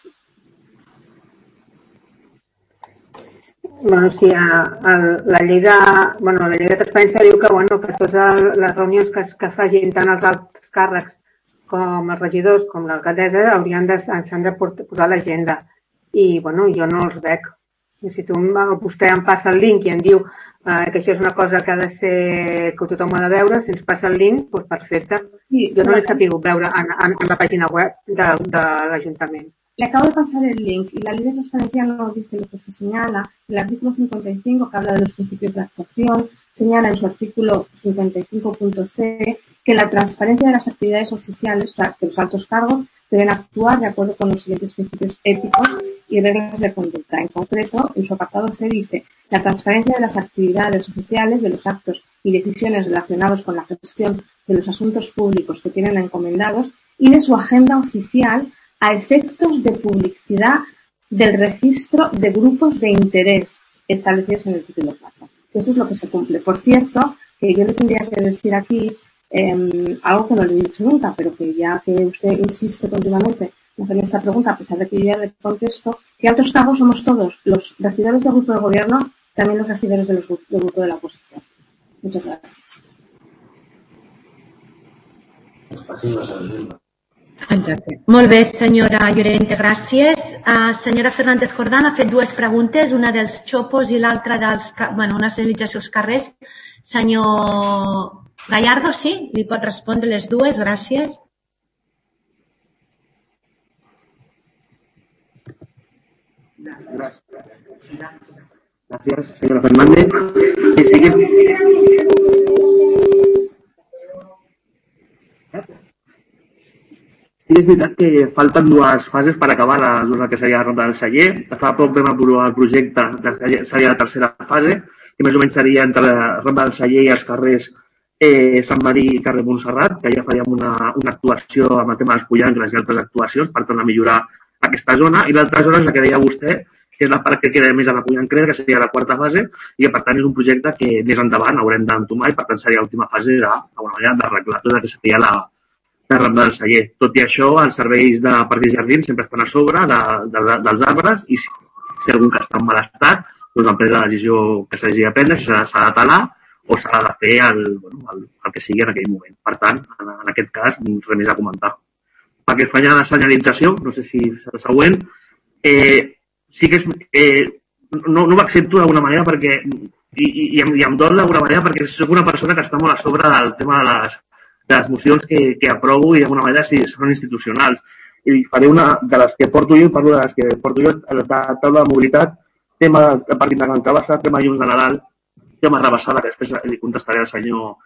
Bueno, sí, la llei de transparència diu que totes les reunions que facin tant els alts càrrecs com els regidors com l'alcaldessa s'han de posar a l'agenda. I, jo no els veig. Si vostè em passa el link i em diu que això és una cosa que ha de ser, que tothom ha de veure, si ens passa el link, doncs perfecte. Jo no l'he sabut veure en la pàgina web de l'Ajuntament. Le acabo de pasar el link y la ley de transparencia no dice lo que se señala. El artículo 55, que habla de los principios de actuación, señala en su artículo 55.c que la transparencia de las actividades oficiales, o sea, que los altos cargos deben actuar de acuerdo con los siguientes principios éticos y reglas de conducta. En concreto, en su apartado C dice la transparencia de las actividades oficiales, de los actos y decisiones relacionados con la gestión de los asuntos públicos que tienen encomendados y de su agenda oficial a efectos de publicidad del registro de grupos de interés establecidos en el título plaza. Eso es lo que se cumple. Por cierto, que yo le tendría que decir aquí algo que no le he dicho nunca, pero que ya que usted insiste continuamente me hacen esta pregunta, a pesar de que yo ya le contesto, ¿qué altos cargos somos todos? Los regidores del grupo de gobierno, también los regidores del grupo de la oposición. Muchas gracias. Molt bé, senyora Llorente, gràcies. Senyora Fernández Jordán ha fet dues preguntes, una dels xopos i l'altra una senyalització als carrers. Senyor Gallardo, sí? Li pot respondre les dues? Gràcies. Gràcies, senyora Fernández. Sí, és veritat que falten dues fases per acabar la zona que seria la Ronda del Celler. Fa poc vam aprovar el projecte, seria la tercera fase, i més o menys seria entre la Ronda del Celler i els carrers Sant Marí i carrer Montserrat, que ja faríem una actuació amb el tema dels pollancres i altres actuacions per tornar a millorar aquesta zona. I l'altra zona és la que deia vostè, que és la part que queda més a la Pollancrera, que seria la quarta fase, i per tant és un projecte que més endavant haurem d'entomar i per tant seria l'última fase d'alguna manera d'arreglar tot el que seria la Ronda del Celler. Tot i això, els serveis de parcs i jardins sempre estan a sobre dels arbres i si algun que està en mal estat, doncs han pres la decisió que s'hagi de prendre, si s'ha de talar o s'ha de fer el que sigui en aquell moment. Per tant, en aquest cas, res més a comentar. Perquè es fa ja la senyalització, no sé si és el següent, sí que no m'accepto d'alguna manera perquè, i em dol d'alguna manera perquè soc una persona que està molt a sobre del tema de les mocions que aprovo i d'alguna manera si són institucionals. I faré una de les que porto jo, parlo de les que porto jo, de taula de mobilitat, tema de pàrquing de Can Cabassa, tema llums de Nadal, tema rebassada, que després li contestaré al senyor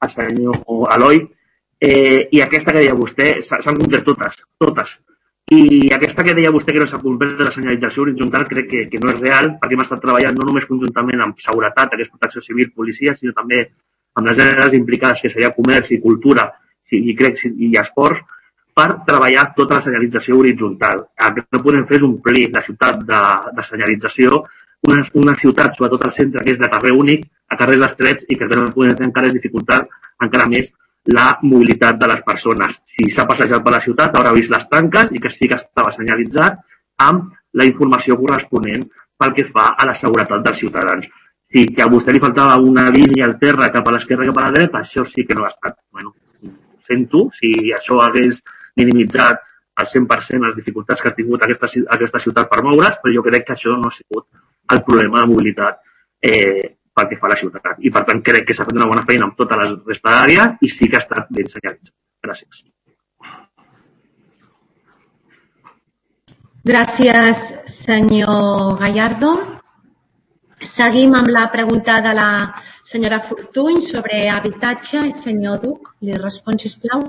Eloi, i aquesta que deia vostè, s'han complert totes. I aquesta que deia vostè que no s'ha complert de la senyalització horitzontal crec que no és real, perquè hem estat treballant no només conjuntament amb seguretat, que és protecció civil, policia, sinó també amb les àrees implicades, que seria comerç i cultura i esports, per treballar tota la senyalització horitzontal. El que no podem fer és omplir la ciutat de senyalització, una ciutat, sobretot al centre, que és de carrer únic, a carrers estrets, i que el que no podem fer encara és dificultar encara més la mobilitat de les persones. Si s'ha passejat per la ciutat, haurà vist les tanques i que sí que estava senyalitzat amb la informació corresponent pel que fa a la seguretat dels ciutadans. Si que a vostè li faltava una línia al terra cap a l'esquerra i cap a la dreta, això sí que no ha estat. Bueno, ho sento, si això hagués minimitzat al 100% les dificultats que ha tingut aquesta ciutat per moure's, però jo crec que això no ha sigut el problema de mobilitat pel que fa a la ciutat. I per tant crec que s'ha fet una bona feina amb tota la resta d'àrees i sí que ha estat ben senyalitzat. Gràcies. Gràcies, senyor Gallardo. Seguim amb la pregunta de la senyora Fortuny sobre habitatge. Senyor Duc, li respon, sisplau.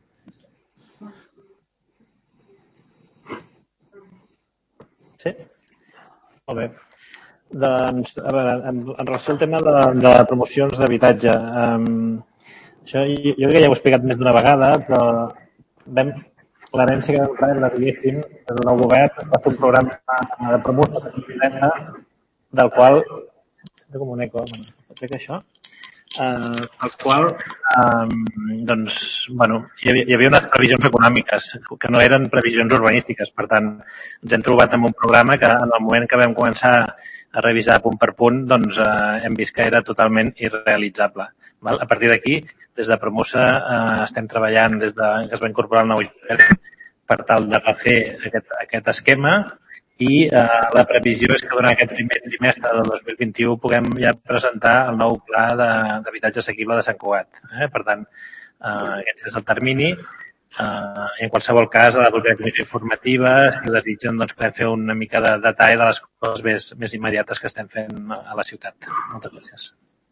Sí? Molt bé. Doncs, a veure, en relació al tema de promocions d'habitatge, això jo crec que ja ho he explicat més d'una vegada, però l'herència que vam rebre, diguéssim, des del nou govern va fer un programa de promoció de vivenda del qual, sento com un eco, crec que això, el qual, doncs, bueno, hi havia unes previsions econòmiques que no eren previsions urbanístiques. Per tant, ens hem trobat amb un programa que en el moment que vam començar a revisar punt per punt, doncs hem vist que era totalment irrealitzable. A partir d'aquí, des de Promosa estem treballant des que es va incorporar el nou gerent per tal de refer aquest esquema i la previsió és que durant aquest primer trimestre del 2021 puguem ja presentar el nou pla d'habitatge assequible de Sant Cugat. Per tant, aquest és el termini. En qualsevol cas, a la propera comissió informativa, si desitgen, doncs podem fer una mica de detall de les coses més immediates que estem fent a la ciutat. Moltes gràcies.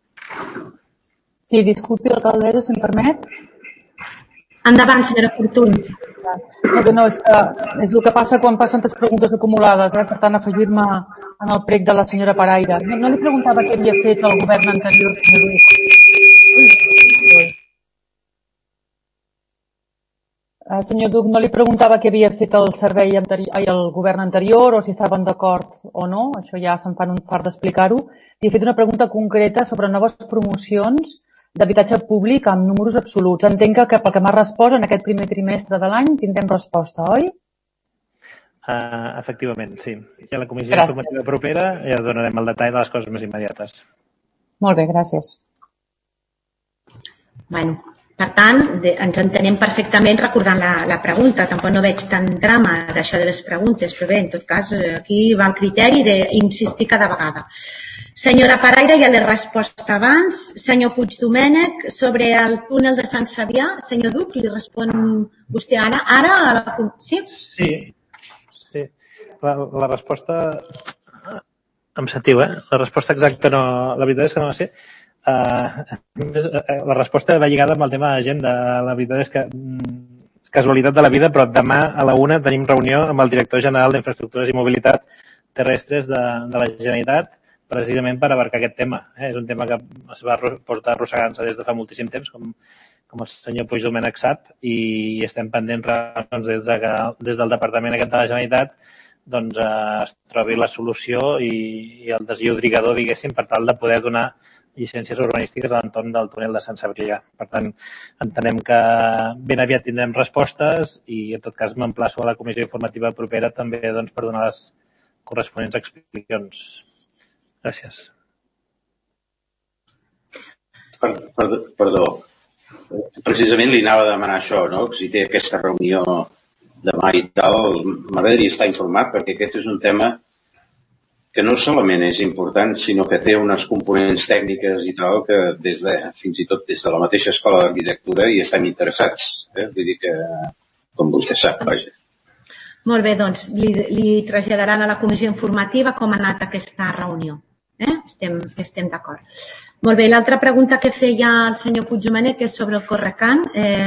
Sí, disculpi, alcaldessa, si em permet. Endavant, senyora Fortuny. No, és el que passa quan passen tantes preguntes acumulades, per tant, afegir-me en el prec de la senyora Paraire. No li preguntava què havia fet el govern anterior, senyor Duc, no li preguntava què havia fet el govern anterior o si estaven d'acord o no, això ja se'n fan un fart d'explicar-ho. Li he fet una pregunta concreta sobre noves promocions d'habitatge públic amb números absoluts. Entenc que pel que m'ha respost en aquest primer trimestre de l'any tindrem resposta, oi? Efectivament, sí. I a la comissió informativa propera ja donarem el detall de les coses més immediates. Molt bé, gràcies. Bueno, per tant, ens entenem perfectament recordant la pregunta. Tampoc no veig tant drama d'això de les preguntes, però bé, en tot cas, aquí va el criteri d'insistir cada vegada. Senyora Paraire, ja l'he respost abans. Senyor Puigdomènech, sobre el túnel de Sant Cebrià, senyor Duc, li respon vostè ara? Sí? Sí. La resposta... Em sentiu, La resposta exacta no... La veritat és que no la sé. La resposta va lligada amb el tema d'agenda. La veritat és que casualitat de la vida, però demà a la 1 tenim reunió amb el director general d'Infraestructures i Mobilitat Terrestres de la Generalitat, precisament per abarcar aquest tema. És un tema que es va portar arrossegant-se des de fa moltíssim temps, com el senyor Puigdomènech sap, i estem pendents des del Departament aquest de la Generalitat es trobi la solució i el desllodrigador, diguéssim, per tal de poder donar llicències urbanístiques a l'entorn del túnel de Sant Cebrià. Per tant, entenem que ben aviat tindrem respostes i, en tot cas, m'emplaço a la comissió informativa propera també per donar les corresponents explicacions. Gràcies. Perdó. Precisament li anava a demanar això, no? Si té aquesta reunió demà i tal, m'agradaria estar informat perquè aquest és un tema que no solament és important, sinó que té unes components tècniques i tal que fins i tot des de la mateixa escola d'arquitectura hi estem interessats. Vull dir que, com vostè sap, vaja. Molt bé, doncs li traslladaran a la comissió informativa com ha anat aquesta reunió. Estem d'acord. Molt bé, l'altra pregunta que feia el senyor Puigdomènech és sobre el Correcant.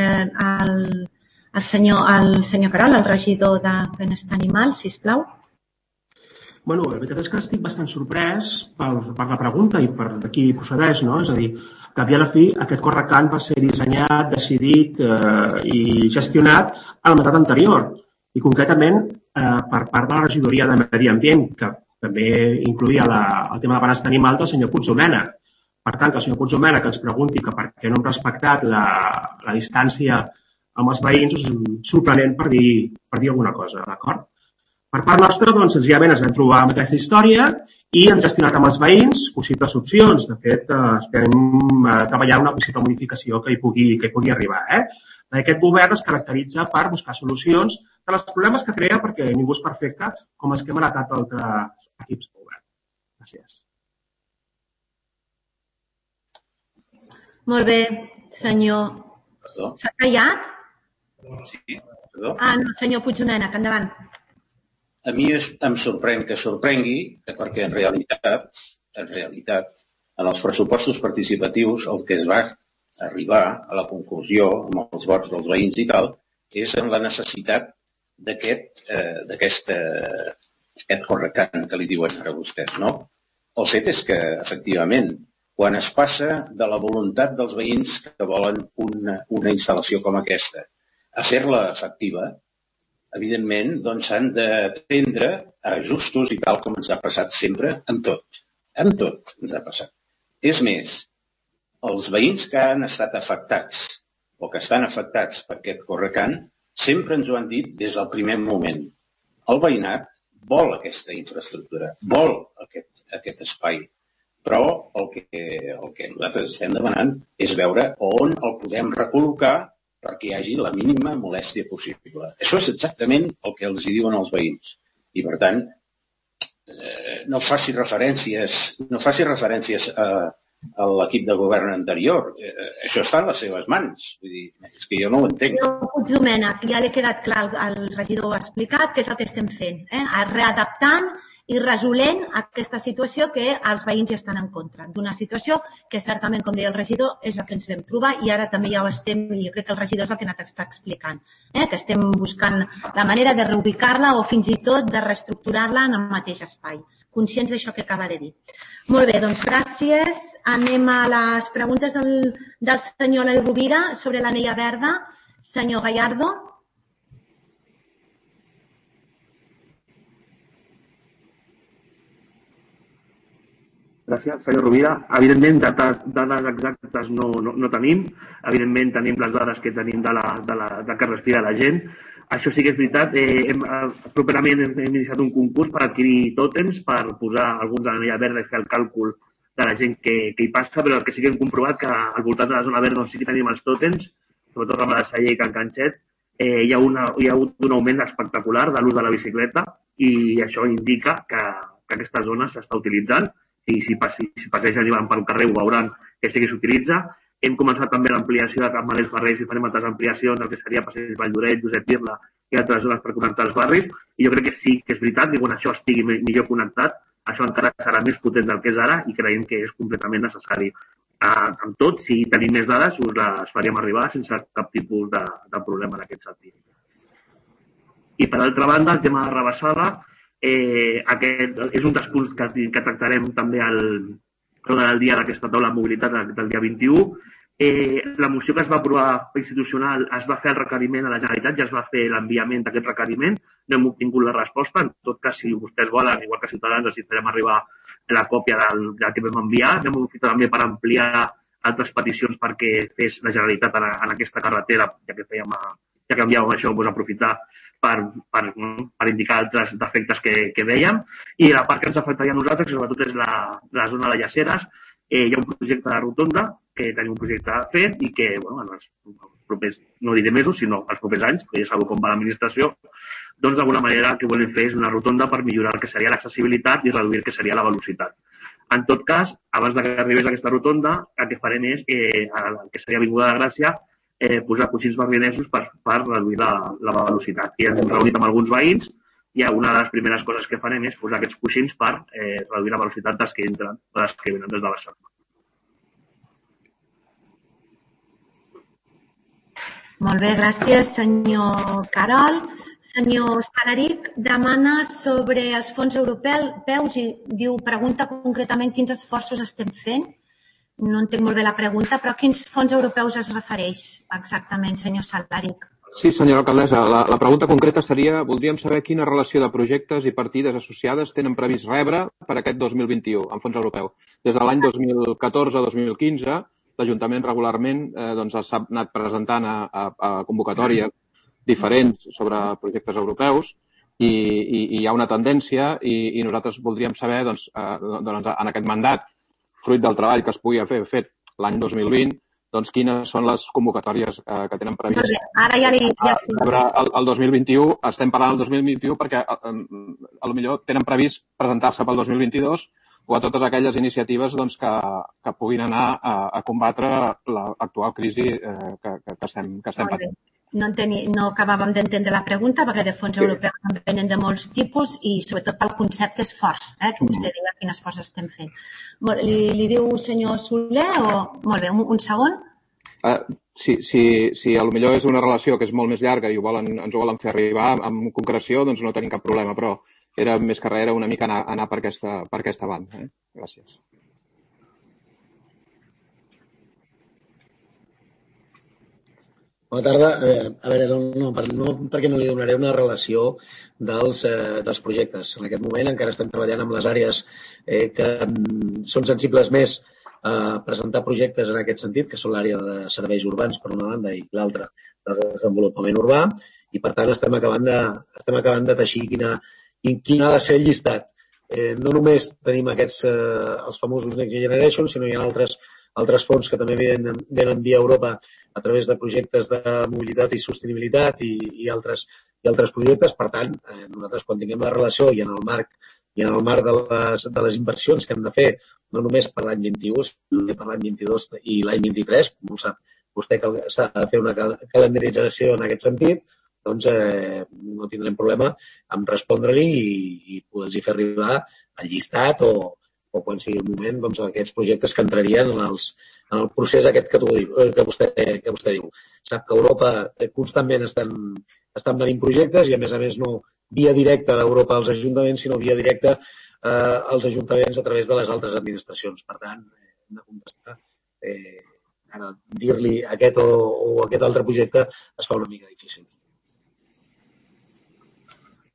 El senyor Querol, el regidor de Benestar Animal, sisplau. Bueno, la veritat és que estic bastant sorprès per la pregunta i per d'aquí procedeix, no? És a dir, que a la fi aquest Correcant va ser dissenyat, decidit i gestionat al mandat anterior i concretament per part de la regidoria de Medi Ambient, que també incloïa el tema de benestar animal del senyor Puigdomènech. Per tant, que el senyor Puigdomènech ens pregunti que per què no hem respectat la distància amb els veïns és sorprenent per dir alguna cosa, d'acord? Per part nostra, doncs, senzillament ens vam trobar amb aquesta història i hem gestionat amb els veïns possibles opcions. De fet, esperem treballar una possible modificació que hi pugui arribar. Aquest govern es caracteritza per buscar solucions de els problemes que crea perquè ningú és perfecte, com els que hem heretat d'altres equips de govern. Gràcies. Molt bé, senyor. S'ha callat? Sí, perdó. No, senyor Puigdomènech, endavant. A mi em sorprèn que sorprengui, perquè en realitat, en els pressupostos participatius el que es va arribar a la conclusió amb els vots dels veïns i tal és en la necessitat d'aquest Correcant que li diuen ara vostès, no? El fet és que, efectivament, quan es passa de la voluntat dels veïns que volen una instal·lació com aquesta a fer-la efectiva, evidentment, doncs s'han de prendre ajustos i tal com ens ha passat sempre amb tot. Amb tot ens ha passat. És més, els veïns que han estat afectats o que estan afectats per aquest Correcant sempre ens ho han dit des del primer moment. El veïnat vol aquesta infraestructura, vol aquest espai, però el que nosaltres estem demanant és veure on el podem recol·locar perquè hi hagi la mínima molèstia possible. Això és exactament el que els diuen els veïns. I, per tant, no faci referències a l'equip de govern anterior. Això està en les seves mans. Vull dir, és que jo no ho entenc. Puigdomènech, ja l'he quedat clar, el regidor ha explicat què és el que estem fent. Readaptant i resolent aquesta situació que els veïns hi estan en contra. D'una situació que certament, com deia el regidor, és el que ens vam trobar i ara també ja ho estem, i jo crec que el regidor és el que ha anat explicant, que estem buscant la manera de reubicar-la o fins i tot de reestructurar-la en el mateix espai. Conscients d'això que acaba de dir. Molt bé, doncs gràcies. Anem a les preguntes del senyor Eloi Rovira sobre l'anella verda. Senyor Gallardo. Gràcies, senyor Rovira. Evidentment, dades exactes no tenim. Evidentment, tenim les dades que tenim de que respira la gent. Això sí que és veritat. Properament hem iniciat un concurs per adquirir tòtems, per posar alguns a l'anella verda i fer el càlcul de la gent que hi passa, però el que sí que hem comprovat que al voltant de la zona verda on sí que tenim els tòtems, sobretot amb la Celler i Can Canxet, hi ha hagut un augment espectacular de l'ús de la bicicleta i això indica que aquesta zona s'està utilitzant. Si passegen i van pel carrer ho veuran que sí que s'utilitza. Hem començat també l'ampliació de Can Manel Ferrers i farem altres ampliacions, el que seria Passeig Valldoreix, Josep Irla i altres zones per connectar els barris. I jo crec que sí que és veritat, i quan això estigui millor connectat, això encara serà més potent del que és ara i creiem que és completament necessari. Amb tot, si tenim més dades, us les faríem arribar sense cap tipus de problema en aquest sentit. I per altra banda, el tema de rebassada, aquest és un dels punts que tractarem també el dia d'aquesta taula de mobilitat del dia 21. La moció que es va aprovar institucional es va fer el requeriment a la Generalitat, ja es va fer l'enviament d'aquest requeriment, no hem obtingut la resposta. En tot cas, si vostès volen, igual que Ciutadans, els farem arribar la còpia del que vam enviar. Hem aprofitat també per ampliar altres peticions perquè fes la Generalitat en aquesta carretera, ja que enviàvem això, doncs aprofitar per indicar altres defectes que vèiem. I la part que ens afectaria a nosaltres, que sobretot és la zona de Llaceres, hi ha un projecte de rotonda, que tenim un projecte fet i que en els propers, no diré mesos, sinó els propers anys, que ja sabeu com va l'administració, doncs d'alguna manera el que volem fer és una rotonda per millorar el que seria l'accessibilitat i reduir el que seria la velocitat. En tot cas, abans que arribés aquesta rotonda, el que farem és, el que seria Avinguda de Gràcia, posar coixins barrienesos per reduir la velocitat. I ens hem reunit amb alguns veïns i una de les primeres coses que farem és posar aquests coixins per reduir la velocitat dels que entren o dels que venen des de Barcelona. Molt bé, gràcies, senyor Carol. Senyor Salaric demana sobre els fons europeus i diu, pregunta concretament quins esforços estem fent. No entenc molt bé la pregunta, però a quins fons europeus es refereix exactament, senyor Salaric? Sí, senyora alcaldessa, la pregunta concreta seria, voldríem saber quina relació de projectes i partides associades tenen previst rebre per aquest 2021 en fons europeus. Des de l'any 2014-2015, l'Ajuntament regularment s'ha anat presentant a convocatòries diferents sobre projectes europeus i hi ha una tendència i nosaltres voldríem saber, en aquest mandat, fruit del treball que es pugui haver fet l'any 2020, doncs quines són les convocatòries que tenen previst. Molt bé, ara ja estic. El 2021, estem parlant del 2021 perquè potser tenen previst presentar-se pel 2022 o a totes aquelles iniciatives que puguin anar a combatre l'actual crisi que estem patint. No acabàvem d'entendre la pregunta perquè de fons europeus en venen de molts tipus i sobretot pel concepte esforç, que vostè diu quin esforç estem fent. Li diu senyor Soler o... Molt bé, un segon. Si potser és una relació que és molt més llarga i ens ho volen fer arribar amb concreció, doncs no tenim cap problema, però era més que res una mica anar per aquesta banda. Gràcies. Bona tarda. A veure, no, perquè no li donaré una relació dels projectes. En aquest moment encara estem treballant amb les àrees que són sensibles més a presentar projectes en aquest sentit, que són l'àrea de serveis urbans per una banda i l'altra de desenvolupament urbà, i per tant estem acabant de teixir quin ha de ser el llistat. No només tenim aquests, els famosos Next Generation, sinó hi ha altres fons que també venen via Europa a través de projectes de mobilitat i sostenibilitat i altres projectes. Per tant, nosaltres quan tinguem la relació i en el marc de les inversions que hem de fer, no només per l'any 21, sinó per l'any 22 i l'any 23, com sap vostè que s'ha de fer una calendarització en aquest sentit, doncs no tindrem problema en respondre-li i poder-los fer arribar al llistat o quan sigui el moment, doncs, aquests projectes que entrarien en el procés aquest que vostè diu. Sap que a Europa constantment estan venint projectes i, a més, no via directa d'Europa als ajuntaments, sinó via directa als ajuntaments a través de les altres administracions. Per tant, hem de contestar. Ara, dir-li aquest o aquest altre projecte es fa una mica difícil.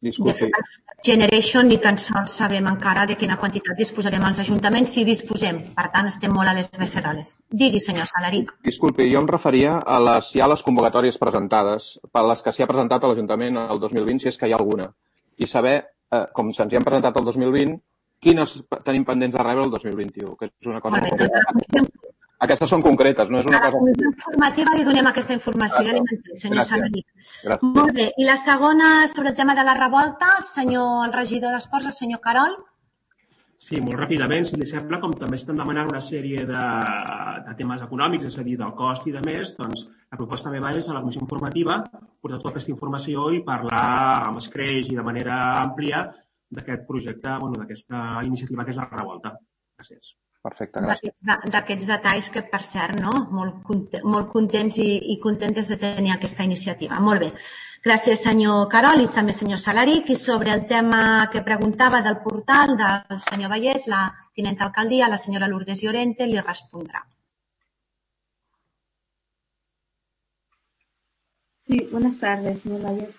Disculpi. Generation ni tan sols sabem encara de quina quantitat disposarem als ajuntaments si disposem. Per tant, estem molt a les beceroles. Digui, senyor Salaric. Disculpi, jo em referia a les convocatòries presentades, per les que s'hi ha presentat a l'Ajuntament el 2020, si és que hi ha alguna. I saber, com se'ns hi han presentat el 2020, quines tenim pendents de rebre el 2021, que és una cosa concreta. Aquestes són concretes, no és una cosa... A la comissió informativa li donem aquesta informació, ja li manté, senyor Salaric. Molt bé. I la segona, sobre el tema de la revolta, el regidor d'Esports, el senyor Carol. Sí, molt ràpidament, si li sembla, com també estem demanant una sèrie de temes econòmics, és a dir, del cost i de més, doncs la proposta meva és a la comissió informativa portar tota aquesta informació i parlar amb escreix i de manera àmplia d'aquest projecte, d'aquesta iniciativa que és la revolta. Gràcies. Perfecte, gràcies. D'aquests detalls que, per cert, molt contents i contentes de tenir aquesta iniciativa. Molt bé. Gràcies, senyor Carol, i també senyor Salaric. I sobre el tema que preguntava del portal del senyor Vallès, la tinenta alcaldia, la senyora Lourdes Llorente, li respondrà. Sí, buenas tardes, señor Vallès.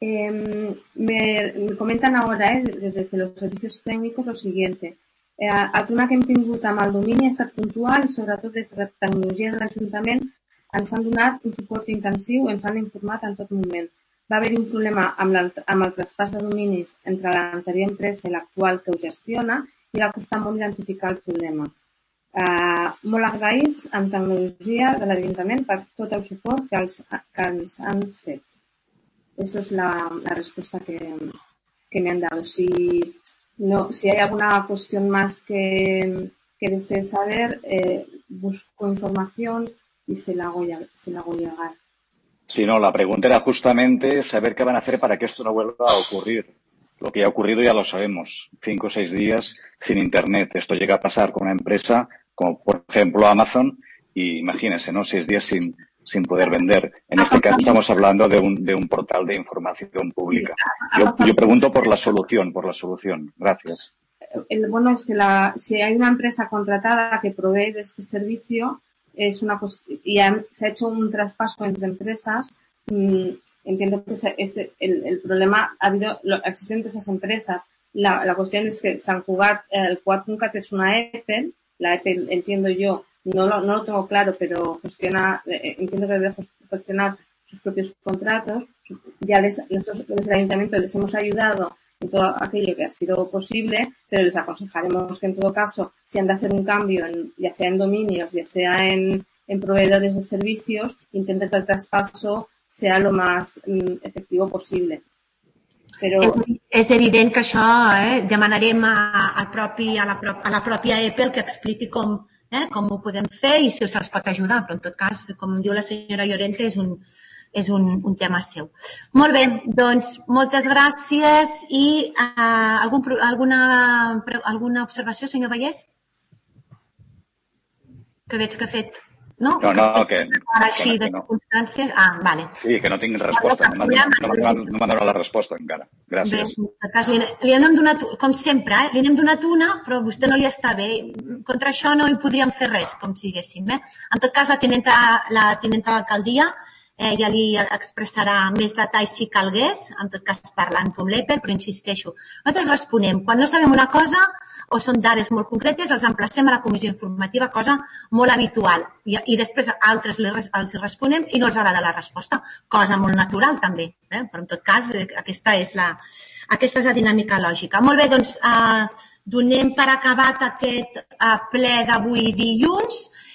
Me comentan ahora, desde los servicios técnicos, lo siguiente. El problema que hem tingut amb el domini ha estat puntual i sobretot des de la tecnologia de l'Ajuntament ens han donat un suport intensiu, ens han informat en tot moment. Va haver-hi un problema amb el traspàs de dominis entre l'anterior empresa i l'actual que ho gestiona i va costar molt identificar el problema. Molt agraïts en tecnologia de l'Ajuntament per tot el suport que ens han fet. Aquesta és la resposta que me han dado. Si hay alguna cuestión más que desee saber, busco información y se la hago llegar. Sí, no, la pregunta era justamente saber qué van a hacer para que esto no vuelva a ocurrir. Lo que ha ocurrido ya lo sabemos, 5 o 6 días sin Internet. Esto llega a pasar con una empresa como, por ejemplo, Amazon, y imagínense, ¿no? 6 días sin poder vender. En este caso estamos hablando de un portal de información pública. Yo pregunto por la solución. Gracias. Bueno, es que si hay una empresa contratada que provee de este servicio y se ha hecho un traspaso entre empresas, entiendo que el problema ha habido existen de esas empresas. La cuestión es que Sant Cugat, el Cugat.cat es una Apple, la Apple entiendo yo, no lo tengo claro, pero entiendo que debe gestionar sus propios contratos. Ya nosotros desde el Ayuntamiento les hemos ayudado en todo aquello que ha sido posible, pero les aconsejaremos que en todo caso, si han de hacer un cambio, ya sea en dominios, ya sea en proveedores de servicios, intenten que el traspaso sea lo más efectivo possible. Però... És evident que això demanarem a la pròpia Apple que expliqui com ho podem fer i si se'ls pot ajudar, però en tot cas, com diu la senyora Llorente, és un tema seu. Molt bé, doncs moltes gràcies i alguna observació, senyor Vallès? Que veig que ha fet... No, que així de circumstàncies... Vale. Sí, que no tinc resposta. No m'ha donat la resposta encara. Gràcies. Bé, en tot cas, li hem donat, com sempre, li n'hem donat una, però a vostè no li està bé. Contra això no hi podríem fer res, com si diguéssim. En tot cas, la tinenta d'alcaldia ja li expressarà més detalls si calgués, en tot cas parlant amb l'Apple, però insisteixo. Nosaltres responem. Quan no sabem una cosa o són dades molt concretes, els emplacem a la comissió informativa, cosa molt habitual. I després altres els responem i no els agrada la resposta, cosa molt natural també. Però en tot cas, aquesta és la dinàmica lògica. Molt bé, doncs donem per acabat aquest ple d'avui dilluns